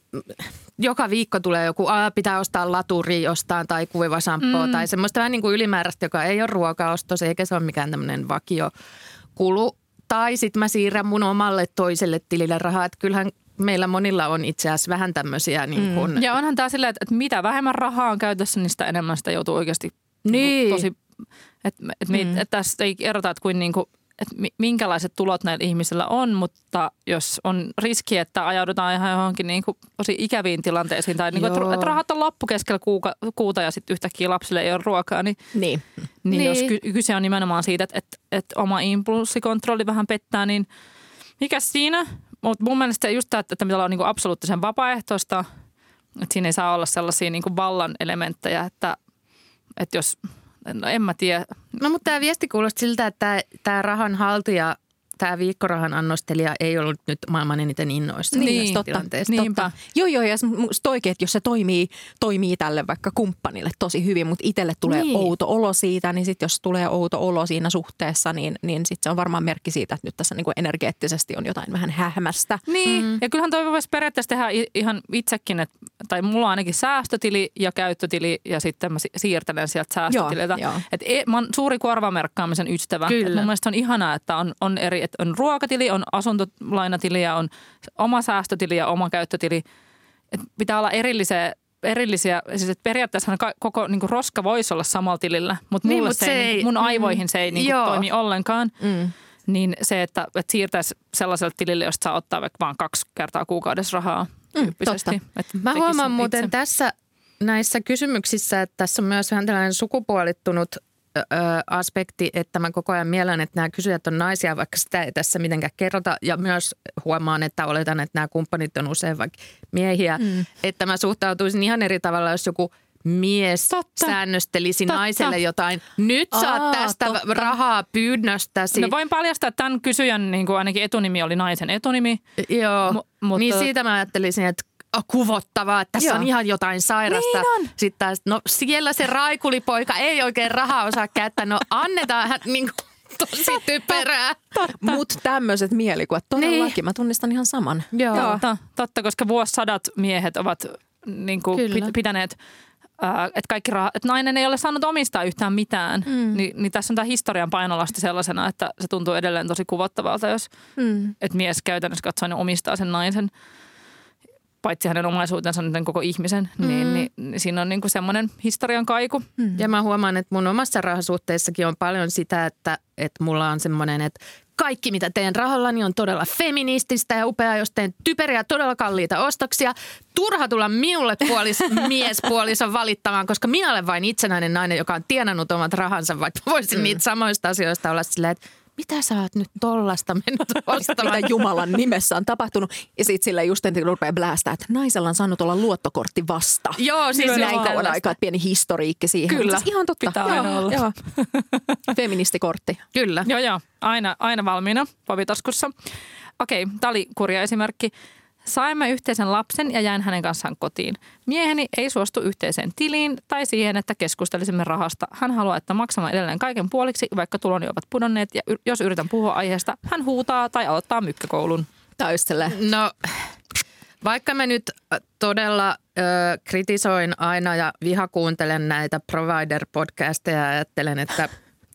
joka viikko tulee joku, aa, pitää ostaa laturi jostain tai kuivasampoa mm. tai semmoista vähän niin kuin ylimääräistä, joka ei ole ruokaostos eikä se ole mikään tämmöinen vakiokulu. Tai sitten mä siirrän mun omalle toiselle tilille rahaa, että kyllähän meillä monilla on itse asiassa vähän tämmöisiä niin kuin. Mm. Ja onhan tämä silleen, että mitä vähemmän rahaa on käytössä, niin sitä enemmän sitä joutuu oikeasti niin. tosi. Että et, mm. et tästä ei erota, että, kuin niinku, että minkälaiset tulot näillä ihmisillä on, mutta jos on riski, että ajaudutaan ihan johonkin niinku tosi ikäviin tilanteisiin tai niinku, että et rahat on loppu keskellä kuuka, kuuta ja sitten yhtäkkiä lapsille ei ole ruokaa, niin, niin. niin, niin. jos ky- kyse on nimenomaan siitä, että, että, että oma impulssikontrolli vähän pettää, niin mikä siinä? Mutta mun mielestä just tämä, että pitää olla niinku absoluuttisen vapaaehtoista, että siinä ei saa olla sellaisia niinku vallan elementtejä, että, että jos. No en mä tiedä. No mutta tämä viesti kuulosti siltä, että tämä rahan haltija, tämä viikkorahan annostelija ei ollut nyt maailman eniten innoissa. Niin, totta. Niinpä. Joo, joo, ja musta oikein, että jos se toimii, toimii tälle vaikka kumppanille tosi hyvin, mutta itselle tulee niin. outo olo siitä, niin sitten jos tulee outo olo siinä suhteessa, niin, niin sitten se on varmaan merkki siitä, että nyt tässä niinku energeettisesti on jotain vähän hähmästä. Niin, mm. ja kyllähän toi voisi periaatteessa tehdä ihan itsekin, että, tai mulla on ainakin säästötili ja käyttötili ja sitten mä siirtelen sieltä säästötililtä. Että mä oon suuri korvamerkkaamisen ystävä. Kyllä. Mun mielestä on ihanaa, että on, on eri, että on ruokatili, on asuntolainatili ja on oma säästötili ja oma käyttötili. Et pitää olla erillisiä, erillisiä siis että periaatteessa koko niin kuin roska voisi olla samalla tilillä, mutta niin, mut se ei, ei, mun aivoihin mm, se ei niin kuin toimi ollenkaan. Mm. Niin se, että, että siirtäisi sellaiselle tilille, josta saa ottaa vaikka vaan kaksi kertaa kuukaudessa rahaa tyyppisesti. Mm, Mä huomaan muuten itse. Tässä näissä kysymyksissä, että tässä on myös vähän tällainen sukupuolittunut ö, aspekti, että mä koko ajan mielen, että nämä kysyjät on naisia, vaikka sitä ei tässä mitenkään kerrota. Ja myös huomaan, että oletan, että nämä kumppanit on usein vaikka miehiä. Mm. Että mä suhtautuisin ihan eri tavalla, jos joku mies totta. säännöstelisi totta. naiselle jotain. Nyt Aa, saat tästä totta. rahaa pyynnöstäsi. No voin paljastaa, että tämän kysyjän niin kuin ainakin etunimi oli naisen etunimi. Joo, M- mutta... niin siitä mä ajattelisin, että kuvottavaa, että tässä Joo. on ihan jotain sairasta. Niin Sitten taas, no siellä se raikulipoika ei oikein rahaa osaa käyttää. No annetaan hän niin kuin tosi typerää. Mutta tämmöiset mielikuvat, todellakin. Niin. Mä tunnistan ihan saman. Joo. Totta, totta, koska vuosisadat miehet ovat niin kuin pitäneet, äh, että kaikki raha, että nainen ei ole saanut omistaa yhtään mitään. Mm. Ni, niin tässä on tämä historian painolasti sellaisena, että se tuntuu edelleen tosi kuvottavalta, jos mm. että mies käytännössä katsoen omistaa sen naisen. Paitsi hänen omaisuutensa nyt koko ihmisen, mm. niin, niin, niin siinä on niinku semmoinen historian kaiku. Mm. Ja mä huomaan, että mun omassa rahasuhteessakin on paljon sitä, että, että mulla on semmoinen, että kaikki mitä teen rahallani on todella feminististä ja upeaa, jos teen typeriä, todella kalliita ostoksia. Turha tulla minulle puolis, miespuolison valittamaan, koska minä olen vain itsenäinen nainen, joka on tienannut omat rahansa, vaikka voisin mm. niitä samoista asioista olla silleen, että mitä sä oot nyt tollasta mennyt ostamaan? Mitä Jumalan nimessä on tapahtunut? Ja sitten sillä just en rupeaa bläästää, että naisella on saanut olla luottokortti vasta. Joo, siis näin kauan aikaa, että pieni historiikki siihen. Kyllä, siis ihan totta. Pitää joo, aina olla. Joo. Feministikortti. Kyllä. Joo, joo. Aina, aina valmiina pavitaskussa. Okei, tämä oli kurja esimerkki. Saimme yhteisen lapsen ja jäin hänen kanssaan kotiin. Mieheni ei suostu yhteiseen tiliin tai siihen, että keskustelisimme rahasta. Hän haluaa, että maksamme edelleen kaiken puoliksi, vaikka tuloni ovat pudonneet. Ja jos yritän puhua aiheesta, hän huutaa tai aloittaa mykkäkoulun. Täystele. No, vaikka mä nyt todella ö, kritisoin aina ja vihakuuntelen näitä provider-podcasteja ja ajattelen, että,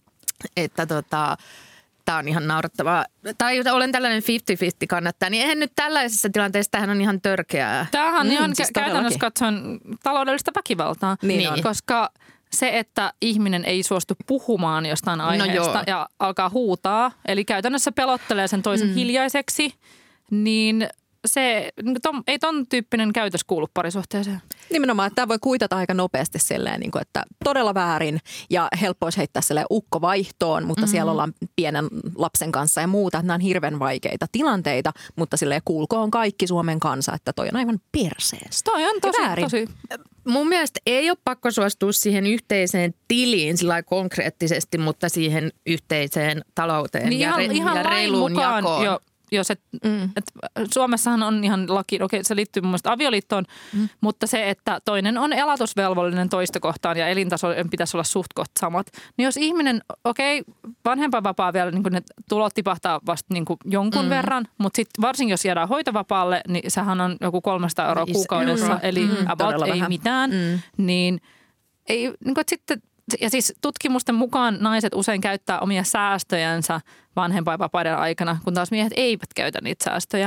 että tota... Tämä on ihan naurattavaa. Tai olen tällainen viisikymmentä viisikymmentä kannattaja, niin eihän nyt tällaisessa tilanteessa tämähän on ihan törkeää. Tämähän on mm, ihan siis käytännössä katsoen taloudellista väkivaltaa, niin. koska se, että ihminen ei suostu puhumaan jostain aiheesta no ja alkaa huutaa, eli käytännössä pelottelee sen toisen mm. hiljaiseksi, niin se tom, ei ton tyyppinen käytös kuulu parisuhteeseen. Nimenomaan, että tämä voi kuitata aika nopeasti silleen, niin kuin, että todella väärin ja helppo olisi heittää silleen ukkovaihtoon, mutta mm-hmm. siellä ollaan pienen lapsen kanssa ja muuta. Nämä on hirveän vaikeita tilanteita, mutta silleen kuulkoon kaikki Suomen kansa, että toi on aivan perseestä. Toi on tosi, tosi. Mun mielestä ei ole pakko suostua siihen yhteiseen tiliin sillä konkreettisesti, mutta siihen yhteiseen talouteen niin ja, ihan, re- ihan ja reiluun mukaan, jakoon. Jo. Jos et, mm. et Suomessahan on ihan laki, okei se liittyy mun mielestä avioliittoon, mm. mutta se, että toinen on elatusvelvollinen toista kohtaan ja elintaso pitäisi olla suht koht samat. Niin jos ihminen, okei, vanhempainvapaa vielä, niin ne tulot tipahtaa vasta niin jonkun mm. verran, mutta sitten varsinkin jos jäädään hoitovapaalle, niin sehän on joku kolmesataa euroa kuukaudessa, mm. eli mm. about ei vähän. mitään, mm. niin ei, niin kuin, sitten ja siis tutkimusten mukaan naiset usein käyttää omia säästöjänsä vanhempainvapaiden aikana, kun taas miehet eivät käytä niitä säästöjä.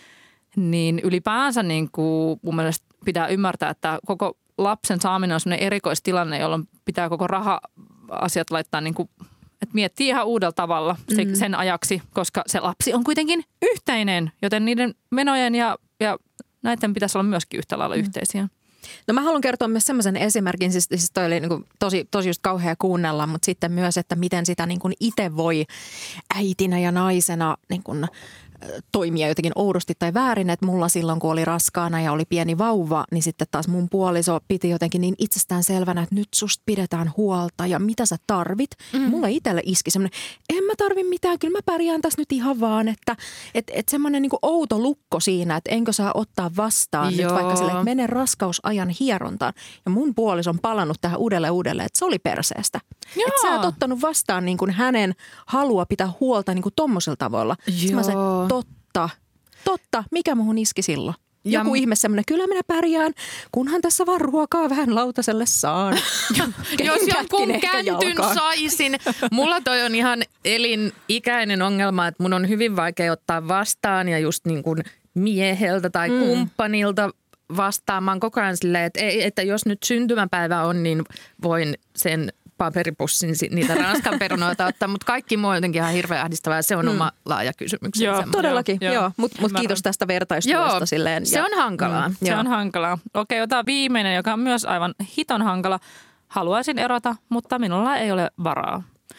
Niin ylipäänsä niin kuin mun mielestä pitää ymmärtää, että koko lapsen saaminen on sellainen erikoistilanne, jolloin pitää koko raha-asiat laittaa niin kuin, että miettii ihan uudella tavalla mm-hmm. sen ajaksi, koska se lapsi on kuitenkin yhteinen, joten niiden menojen ja, ja näiden pitäisi olla myöskin yhtä lailla mm-hmm. yhteisiä. No mä haluan kertoa myös semmoisen esimerkin, siis, siis toi oli niin kuin tosi, tosi just kauhea kuunnella, mutta sitten myös, että miten sitä niin kuin itse voi äitinä ja naisena niin kuin toimia jotenkin oudosti tai väärin, että mulla silloin kun oli raskaana ja oli pieni vauva, niin sitten taas mun puoliso piti jotenkin niin itsestään selvänä, että nyt susta pidetään huolta ja mitä sä tarvit. Mm. Mulla itselle iski semmoinen, en mä tarvi mitään, kyllä mä pärjään tässä nyt ihan vaan, että et, et semmoinen niin kuin outo lukko siinä, että enkö saa ottaa vastaan Joo. nyt vaikka sille, että mene raskausajan hierontaan. Ja mun puoliso on palannut tähän uudelleen uudelleen, että se oli perseestä. Joo. Että sä et ottanut vastaan niin kuin hänen halua pitää huolta niin kuin tommosella tavalla. Joo. Totta, totta. Mikä muhun iski silloin? Joku ja ihme semmoinen, kyllä minä pärjään, kunhan tässä vaan ruokaa vähän lautaselle saan. Jos jonkun käntyn jalkaan. Saisin. Mulla toi on ihan elinikäinen ongelma, että mun on hyvin vaikea ottaa vastaan ja just niin kuin mieheltä tai mm. kumppanilta vastaamaan koko ajan silleen, että, että jos nyt syntymäpäivä on, niin voin sen paperipussin niitä ranskan perunoita ottaa, mutta kaikki muu on jotenkin ihan hirveän ahdistavaa. Se on mm. oma laaja kysymyksensä. Joo, todellakin. Joo, joo. Mutta mut kiitos tästä vertaistuesta. Joo, silleen. Se on hankalaa. Mm, se joo. on hankalaa. Okei, otetaan viimeinen, joka on myös aivan hiton hankala. Haluaisin erota, mutta minulla ei ole varaa.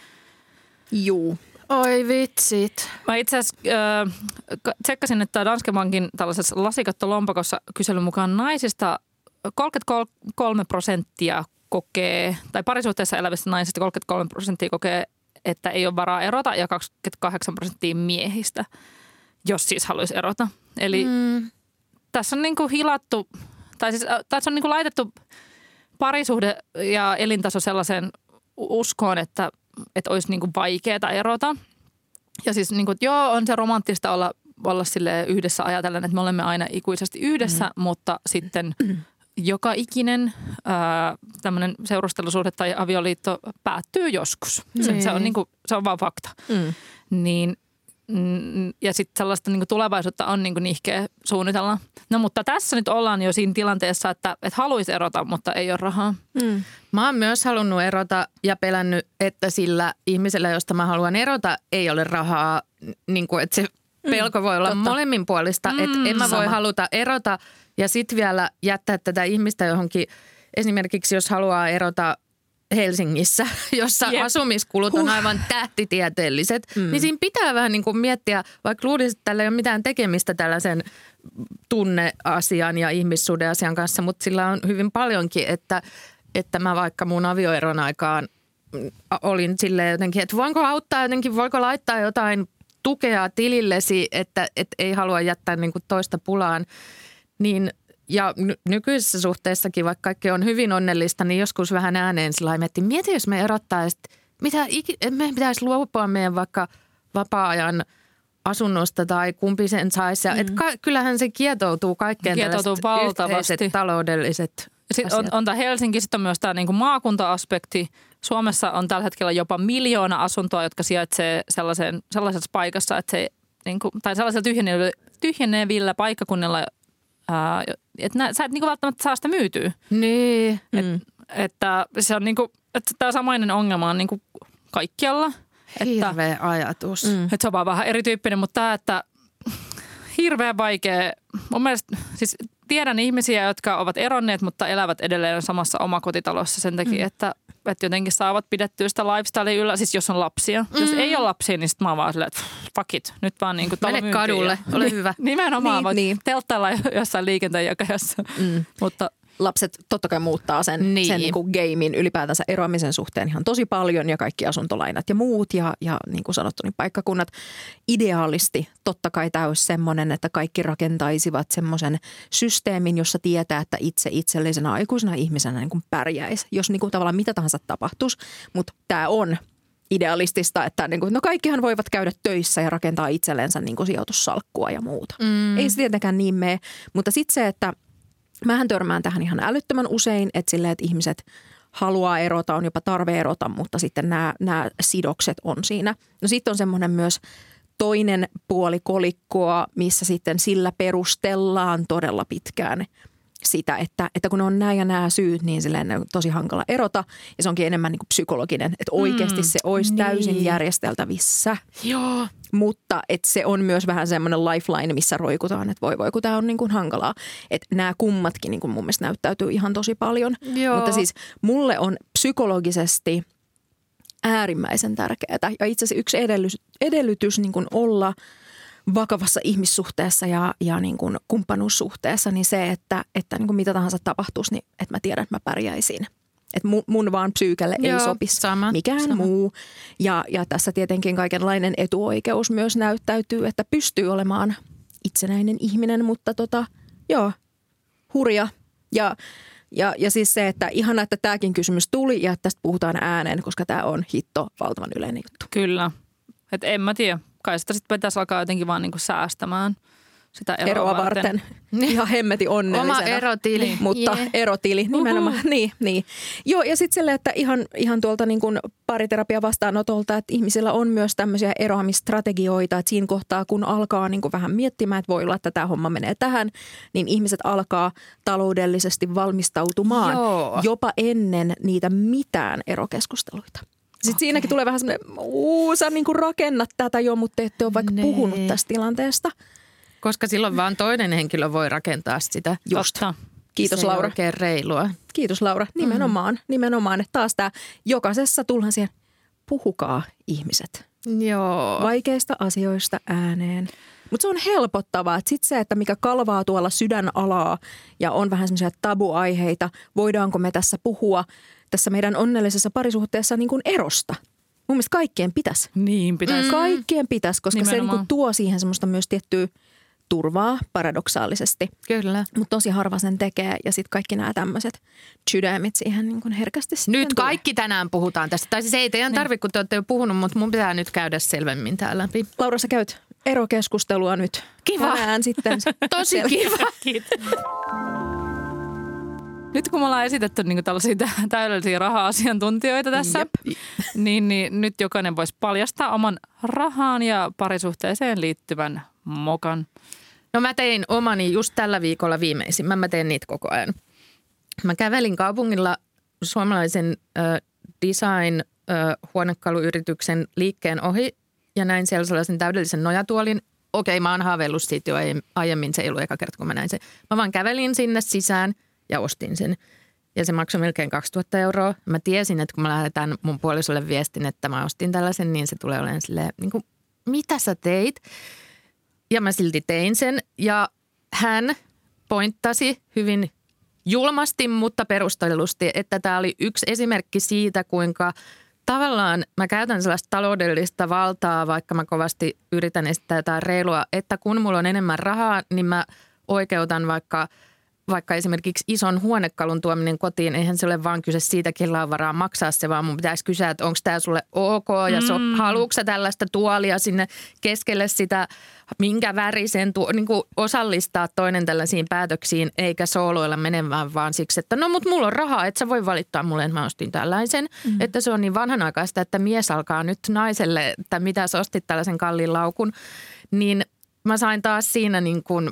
Juu. Oi vitsit. Mä itse asiassa äh, tsekkasin, että Danske Bankin tällaisessa lasikattolompakossa kyselyn mukaan naisista kolmekymmentäkolme prosenttia kokee, tai parisuhteessa elävistä naisista kolmekymmentäkolme prosenttia kokee, että ei ole varaa erota, ja kaksikymmentäkahdeksan prosenttia miehistä, jos siis haluaisi erota. Eli mm. tässä on niin kuin hilattu, tai siis tässä on niin kuin laitettu parisuhde ja elintaso sellaiseen uskoon, että, että olisi niin kuin vaikeaa erota. Ja siis niin kuin, että joo, on se romanttista olla, olla silleen yhdessä ajatellen, että me olemme aina ikuisesti yhdessä, mm. mutta sitten joka ikinen ää, tämmöinen seurustelusuhde tai avioliitto päättyy joskus. Se, mm. se, on, niin kuin, se on vaan fakta. Mm. Niin, ja sitten sellaista niin kuin tulevaisuutta on niin kuin nihkeä suunnitella. No mutta tässä nyt ollaan jo siinä tilanteessa, että, että haluaisi erota, mutta ei ole rahaa. Mm. Mä oon myös halunnut erota ja pelännyt, että sillä ihmisellä, josta mä haluan erota, ei ole rahaa. Niin kuin, että se pelko voi olla mm, molemminpuolista. Mm, että en mä sama. voi haluta erota ja sitten vielä jättää tätä ihmistä johonkin. Esimerkiksi jos haluaa erota Helsingissä, jossa Jep. asumiskulut on aivan tähtitieteelliset, mm. niin siinä pitää vähän niin kuin miettiä, vaikka luulisi, että tällä ei ole mitään tekemistä tällaisen tunneasian ja ihmissuhdeasian kanssa, mutta sillä on hyvin paljonkin, että, että mä vaikka mun avioeron aikaan olin silleen jotenkin, että voinko auttaa jotenkin, voiko laittaa jotain tukea tilillesi, että, että ei halua jättää niin kuin toista pulaan, niin ja ny- nykyisessä suhteessakin, vaikka kaikki on hyvin onnellista, niin joskus vähän ääneen sillä miettii, mieti jos me erottaisiin, mitä iki- meidän pitäisi luopua meidän vaikka vapaa-ajan asunnosta tai kumpi sen saisi. Mm. Että ka- kyllähän se kietoutuu kaikkeen kietoutuu valtavasti. Yhteiset taloudelliset Sitten on, on tämä Helsinki, sitten on myös tämä niin kuin maakunta-aspekti. Suomessa on tällä hetkellä jopa miljoona asuntoa, jotka sijaitsee sellaisen, sellaisessa paikassa, että se, niin kuin, tai sellaisella tyhjenevillä, tyhjenevillä paikkakunnilla, ää, että nää, sä et niinku välttämättä saa sitä myytyä. Niin. Et, mm. Että se on niinku, että tämä samainen ongelma on niinku kaikkialla. Hirveä että, ajatus. Mm. Että se on vaan vähän erityyppinen, mutta tämä, että hirveän vaikea. Mun mielestä, siis tiedän ihmisiä, jotka ovat eronneet, mutta elävät edelleen samassa omakotitalossa sen takia, mm. että, että jotenkin saavat pidettyä sitä lifestylea yllä. Siis jos on lapsia. Mm. Jos ei ole lapsia, niin sitten mä oon vaan silleen, että fuck it. Nyt vaan niin kuin talo mene kadulle, ja, ole hyvä. Nimenomaan, niin, voit niin. telttailla jossain liikenteenjakajassa. Mm. Mutta lapset totta kai muuttaa sen, niin. sen niin kuin gamein ylipäätänsä eroamisen suhteen ihan tosi paljon ja kaikki asuntolainat ja muut ja, ja niin kuin sanottu, niin paikkakunnat. Ideaalisti totta kai tämä olisi semmoinen, että kaikki rakentaisivat semmoisen systeemin, jossa tietää, että itse itsellisenä aikuisena ihmisenä niin kuin pärjäisi, jos niin kuin tavallaan mitä tahansa tapahtuisi, mutta tämä on idealistista, että niin kuin, no kaikkihan voivat käydä töissä ja rakentaa itsellensä niin kuin sijoitussalkkua ja muuta. Mm. Ei se tietenkään niin mene, mutta sitten se, että mähän törmään tähän ihan älyttömän usein, että silleen, että ihmiset haluaa erota, on jopa tarve erota, mutta sitten nämä, nämä sidokset on siinä. No sitten on semmoinen myös toinen puoli kolikkoa, missä sitten sillä perustellaan todella pitkään sitä, että, että kun on nämä ja nämä syyt, niin silleen on tosi hankala erota. Ja se onkin enemmän niin kuin psykologinen, että oikeasti se olisi mm, täysin niin. järjesteltävissä. Joo. Mutta että se on myös vähän semmoinen lifeline, missä roikutaan, että voi voi, kun tämä on niin kuin hankalaa. Että nämä kummatkin niin kuin mun mielestä näyttäytyy ihan tosi paljon. Joo. Mutta siis mulle on psykologisesti äärimmäisen tärkeää. Ja itse asiassa yksi edellytys, edellytys niin kuin olla vakavassa ihmissuhteessa ja, ja niin kuin kumppanuussuhteessa, niin se, että, että niin kuin mitä tahansa tapahtuisi, niin että mä tiedän, että mä pärjäisin. Että mun, mun vaan psyykelle ei sopisi sama, mikään sama. muu. Ja, ja tässä tietenkin kaikenlainen etuoikeus myös näyttäytyy, että pystyy olemaan itsenäinen ihminen, mutta tota, joo, hurja. Ja, ja, ja siis se, että ihana, että tämäkin kysymys tuli ja että tästä puhutaan ääneen, koska tämä on hitto valtavan yleinen juttu. Kyllä. Että en mä tiedä. Kai sitä sitten pitäisi alkaa jotenkin vaan niinku säästämään sitä eroa, eroa varten. varten. Ihan hemmeti onnellisena. Oma erotili. Niin, mutta Yeah. erotili nimenomaan. Niin, niin. Joo, ja sitten silleen, että ihan, ihan tuolta niin kuin pariterapia vastaanotolta, että ihmisillä on myös tämmöisiä eroamistrategioita, että siinä kohtaa, kun alkaa niin kuin vähän miettimään, että voi olla, että tämä homma menee tähän, niin ihmiset alkaa taloudellisesti valmistautumaan Joo. jopa ennen niitä mitään erokeskusteluita. Sitten okay. Siinäkin tulee vähän semmoinen, uu, sä niin kuin rakennat tätä jo, mutta ette ole vaikka Nee. puhunut tästä tilanteesta. Koska silloin vaan toinen henkilö voi rakentaa sitä. Just. Totta. Kiitos Se ei Laura. oikein reilua. Kiitos Laura. Nimenomaan, mm. nimenomaan, että taas tämä jokaisessa tullaan siihen, puhukaa ihmiset Joo. vaikeista asioista ääneen. Mutta se on helpottavaa, että sitten se, että mikä kalvaa tuolla sydänalaa ja on vähän semmoisia tabuaiheita, voidaanko me tässä puhua tässä meidän onnellisessa parisuhteessa niin kuin erosta. Mun mielestä kaikkien pitäisi. Niin pitäisi. Mm. Kaikkien pitäisi, koska Nimenomaan. se niin kuin tuo siihen semmoista myös tiettyä turvaa paradoksaalisesti. Kyllä. Mutta tosi harva sen tekee ja sitten kaikki nämä tämmöiset sydämit siihen niin kuin herkästi sitten Nyt tulee. kaikki tänään puhutaan tästä. Tai siis ei teidän Niin. tarvitse, kun te olette jo puhunut, mutta mun pitää nyt käydä selvemmin tää läpi. Laura, sä käyt erokeskustelua nyt. Kiva. Tänään sitten. Tosi kiva. Kiitos. Nyt kun me ollaan esitetty niin tällaisia täydellisiä raha-asiantuntijoita tässä, Jep. niin, niin nyt jokainen voisi paljastaa oman rahaan ja parisuhteeseen liittyvän mokan. No mä tein omani just tällä viikolla viimeisimmän. Mä teen niitä koko ajan. Mä kävelin kaupungilla suomalaisen äh, design-huonekaluyrityksen liikkeen ohi ja näin siellä sellaisen täydellisen nojatuolin. Okei, mä oon haaveillut siitä jo aiemmin. Se ei ollut eka kerta, kun mä näin sen. Mä vaan kävelin sinne sisään ja ostin sen. Ja se maksoi melkein kaksituhatta euroa. Mä tiesin, että kun mä lähetän mun puolisolle viestin, että mä ostin tällaisen, niin se tulee olemaan silleen, niin kuin, mitä sä teit? Ja mä silti tein sen. Ja hän pointtasi hyvin julmasti, mutta perustellusti, että tämä oli yksi esimerkki siitä, kuinka tavallaan mä käytän sellaista taloudellista valtaa, vaikka mä kovasti yritän esittää jotain reilua, että kun mulla on enemmän rahaa, niin mä oikeutan vaikka, vaikka esimerkiksi ison huonekalun tuominen kotiin. Eihän se ole vaan kyse siitä, kellä on varaa maksaa se, vaan mun pitäisi kysyä, että onko tämä sulle ok ja so, mm. haluatko sä tällaista tuolia sinne keskelle sitä, minkä värisen, tuo, niin kuin osallistaa toinen tällaisiin päätöksiin, eikä sooloilla menemään vaan siksi, että no mut mulla on rahaa, että sä voi valittaa mulle, että mä ostin tällaisen. Mm. Että se on niin vanhanaikaista, että mies alkaa nyt naiselle, että mitä sä ostit tällaisen kalliin laukun, niin mä sain taas siinä niin kuin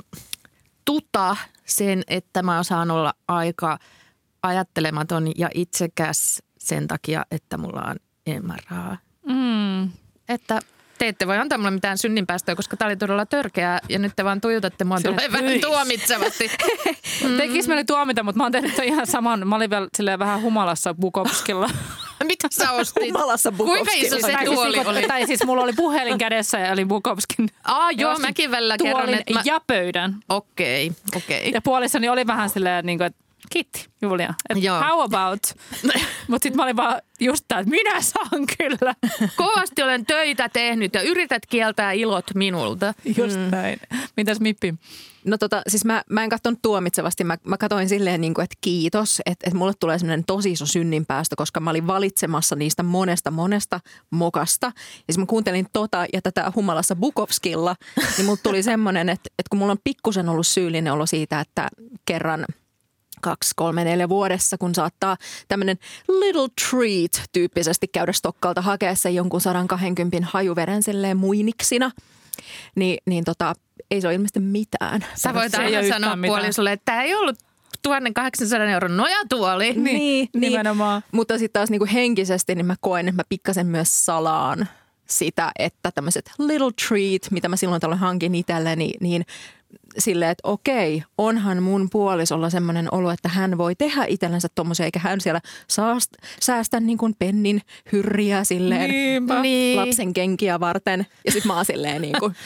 tuta sen, että mä osaan olla aika ajattelematon ja itsekäs sen takia, että mulla on enemmän rahaa. Mm. Että te ette voi antaa mulle mitään synninpäästöä, koska tää oli todella törkeää ja nyt te vaan tuijutatte mua tulee vähän tuomitsevasti. Mm. Tekis mieli tuomita, mutta mä oon tehnyt ihan saman. Mä olin vielä silleen vähän humalassa Bukowskilla. Mitä sä ostit? Humalassa Kuinka iso se Tai tuoli siis, oli? tai siis mulla oli puhelin kädessä ja oli Bukowskin. Aa joo, mäkin välillä kerron, tuolin että mä... ja pöydän. Okei, okei. Ja puolissani oli vähän silleen, niin kuin, että kiitti Julia, että Joo. how about? Mutta sitten mä olin vaan just tää, että minä saan kyllä. Kovasti olen töitä tehnyt ja yrität kieltää ilot minulta. Just mm. näin. Mitäs Mippi? No tota, siis mä, mä en katsonut tuomitsevasti, mä, mä katsoin silleen niin kuin, että kiitos, että, että mulle tulee semmoinen tosi iso synninpäästö, koska mä olin valitsemassa niistä monesta monesta mokasta. Ja siis mä kuuntelin tota ja tätä humalassa Bukowskilla, niin mulle tuli semmoinen, että, että kun mulla on pikkusen ollut syyllinen olo siitä, että kerran kaksi, kolme, neljä vuodessa, kun saattaa tämmöinen little treat tyyppisesti käydä Stokkalta hakea sen jonkun sadan kahdenkympin hajuveren silleen muiniksina, niin, niin tota, ei se ole ilmeisesti mitään. Sä voit Se ei aina ole sanoa yhtään puolisolle, että tämä ei ollut tuhatkahdeksansataa euron nojatuoli. Niin, niin, nimenomaan. Niin. Mutta sitten taas niinku henkisesti niin mä koen, että mä pikkasen myös salaan sitä, että tämmöiset little treat, mitä mä silloin tällöin hankin itselleni, niin silleen, että okei, onhan mun puolisolla semmoinen olo, että hän voi tehdä itsellensä tommosia, eikä hän siellä saast, säästä niin kuin pennin hyrriä silleen Niinpä. Niin. lapsen kenkiä varten. Ja sit mä oon silleen niin kuin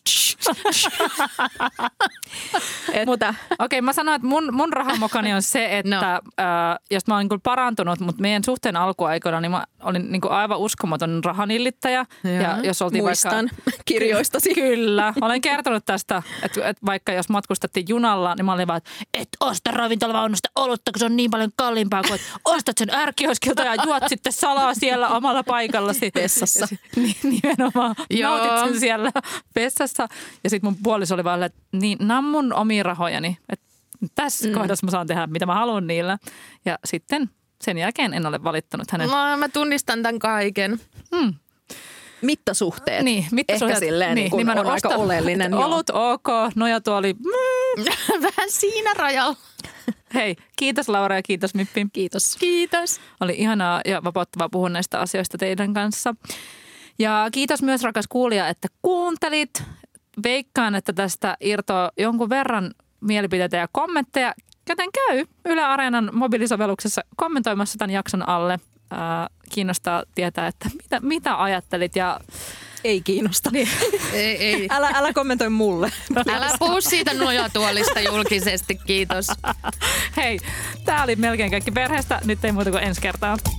Mutta okei, okay, mä sanoin, että mun, mun rahamokani on se, että No. äh, jos mä oon niin kuin parantunut, mutta meidän suhteen alkuaikoina, niin mä olin niin kuin aivan uskomaton rahanillittäjä. Joo. Ja jos oltiin muistan vaikka, kirjoistasi. Kyllä. Olen kertonut tästä, että, että vaikka jos matkustettiin junalla, niin mä olin vaan, että et osta ravintolavaunusta olutta, kun se on niin paljon kalliimpaa kuin, että ostat sen ärkioskilta ja juot sitten salaa siellä omalla paikallasi. Vessassa. Niin, nimenomaan. Joo. Nautit sen siellä vessassa. Ja sitten mun puoliso oli vaan, että niin, nämä on mun omia rahojani. Että tässä mm. kohdassa mä saan tehdä, mitä mä haluan niillä. Ja sitten sen jälkeen en ole valittanut hänen. No, mä tunnistan tämän kaiken. Mm. Mittasuhteet. Niin, mittasuhteet. Ehkä silleen niin, niin on aika oleellinen. Olut ok, nojatuoli. Mm. Vähän siinä rajalla. Hei, kiitos Laura ja kiitos Mippi. Kiitos. Kiitos. Oli ihanaa ja vapauttavaa puhua näistä asioista teidän kanssa. Ja kiitos myös rakas kuulija, että kuuntelit. Veikkaan, että tästä irtoaa jonkun verran mielipiteitä ja kommentteja. Joten käy Yle Areenan mobiilisovelluksessa kommentoimassa tämän jakson alle. Ää, kiinnostaa tietää, että mitä, mitä ajattelit ja... Ei kiinnosta. Niin. Ei, ei. Älä, älä kommentoi mulle. Älä puhu siitä nojatuolista julkisesti, kiitos. Hei, tää oli melkein kaikki perheestä. Nyt ei muuta kuin ensi kertaa.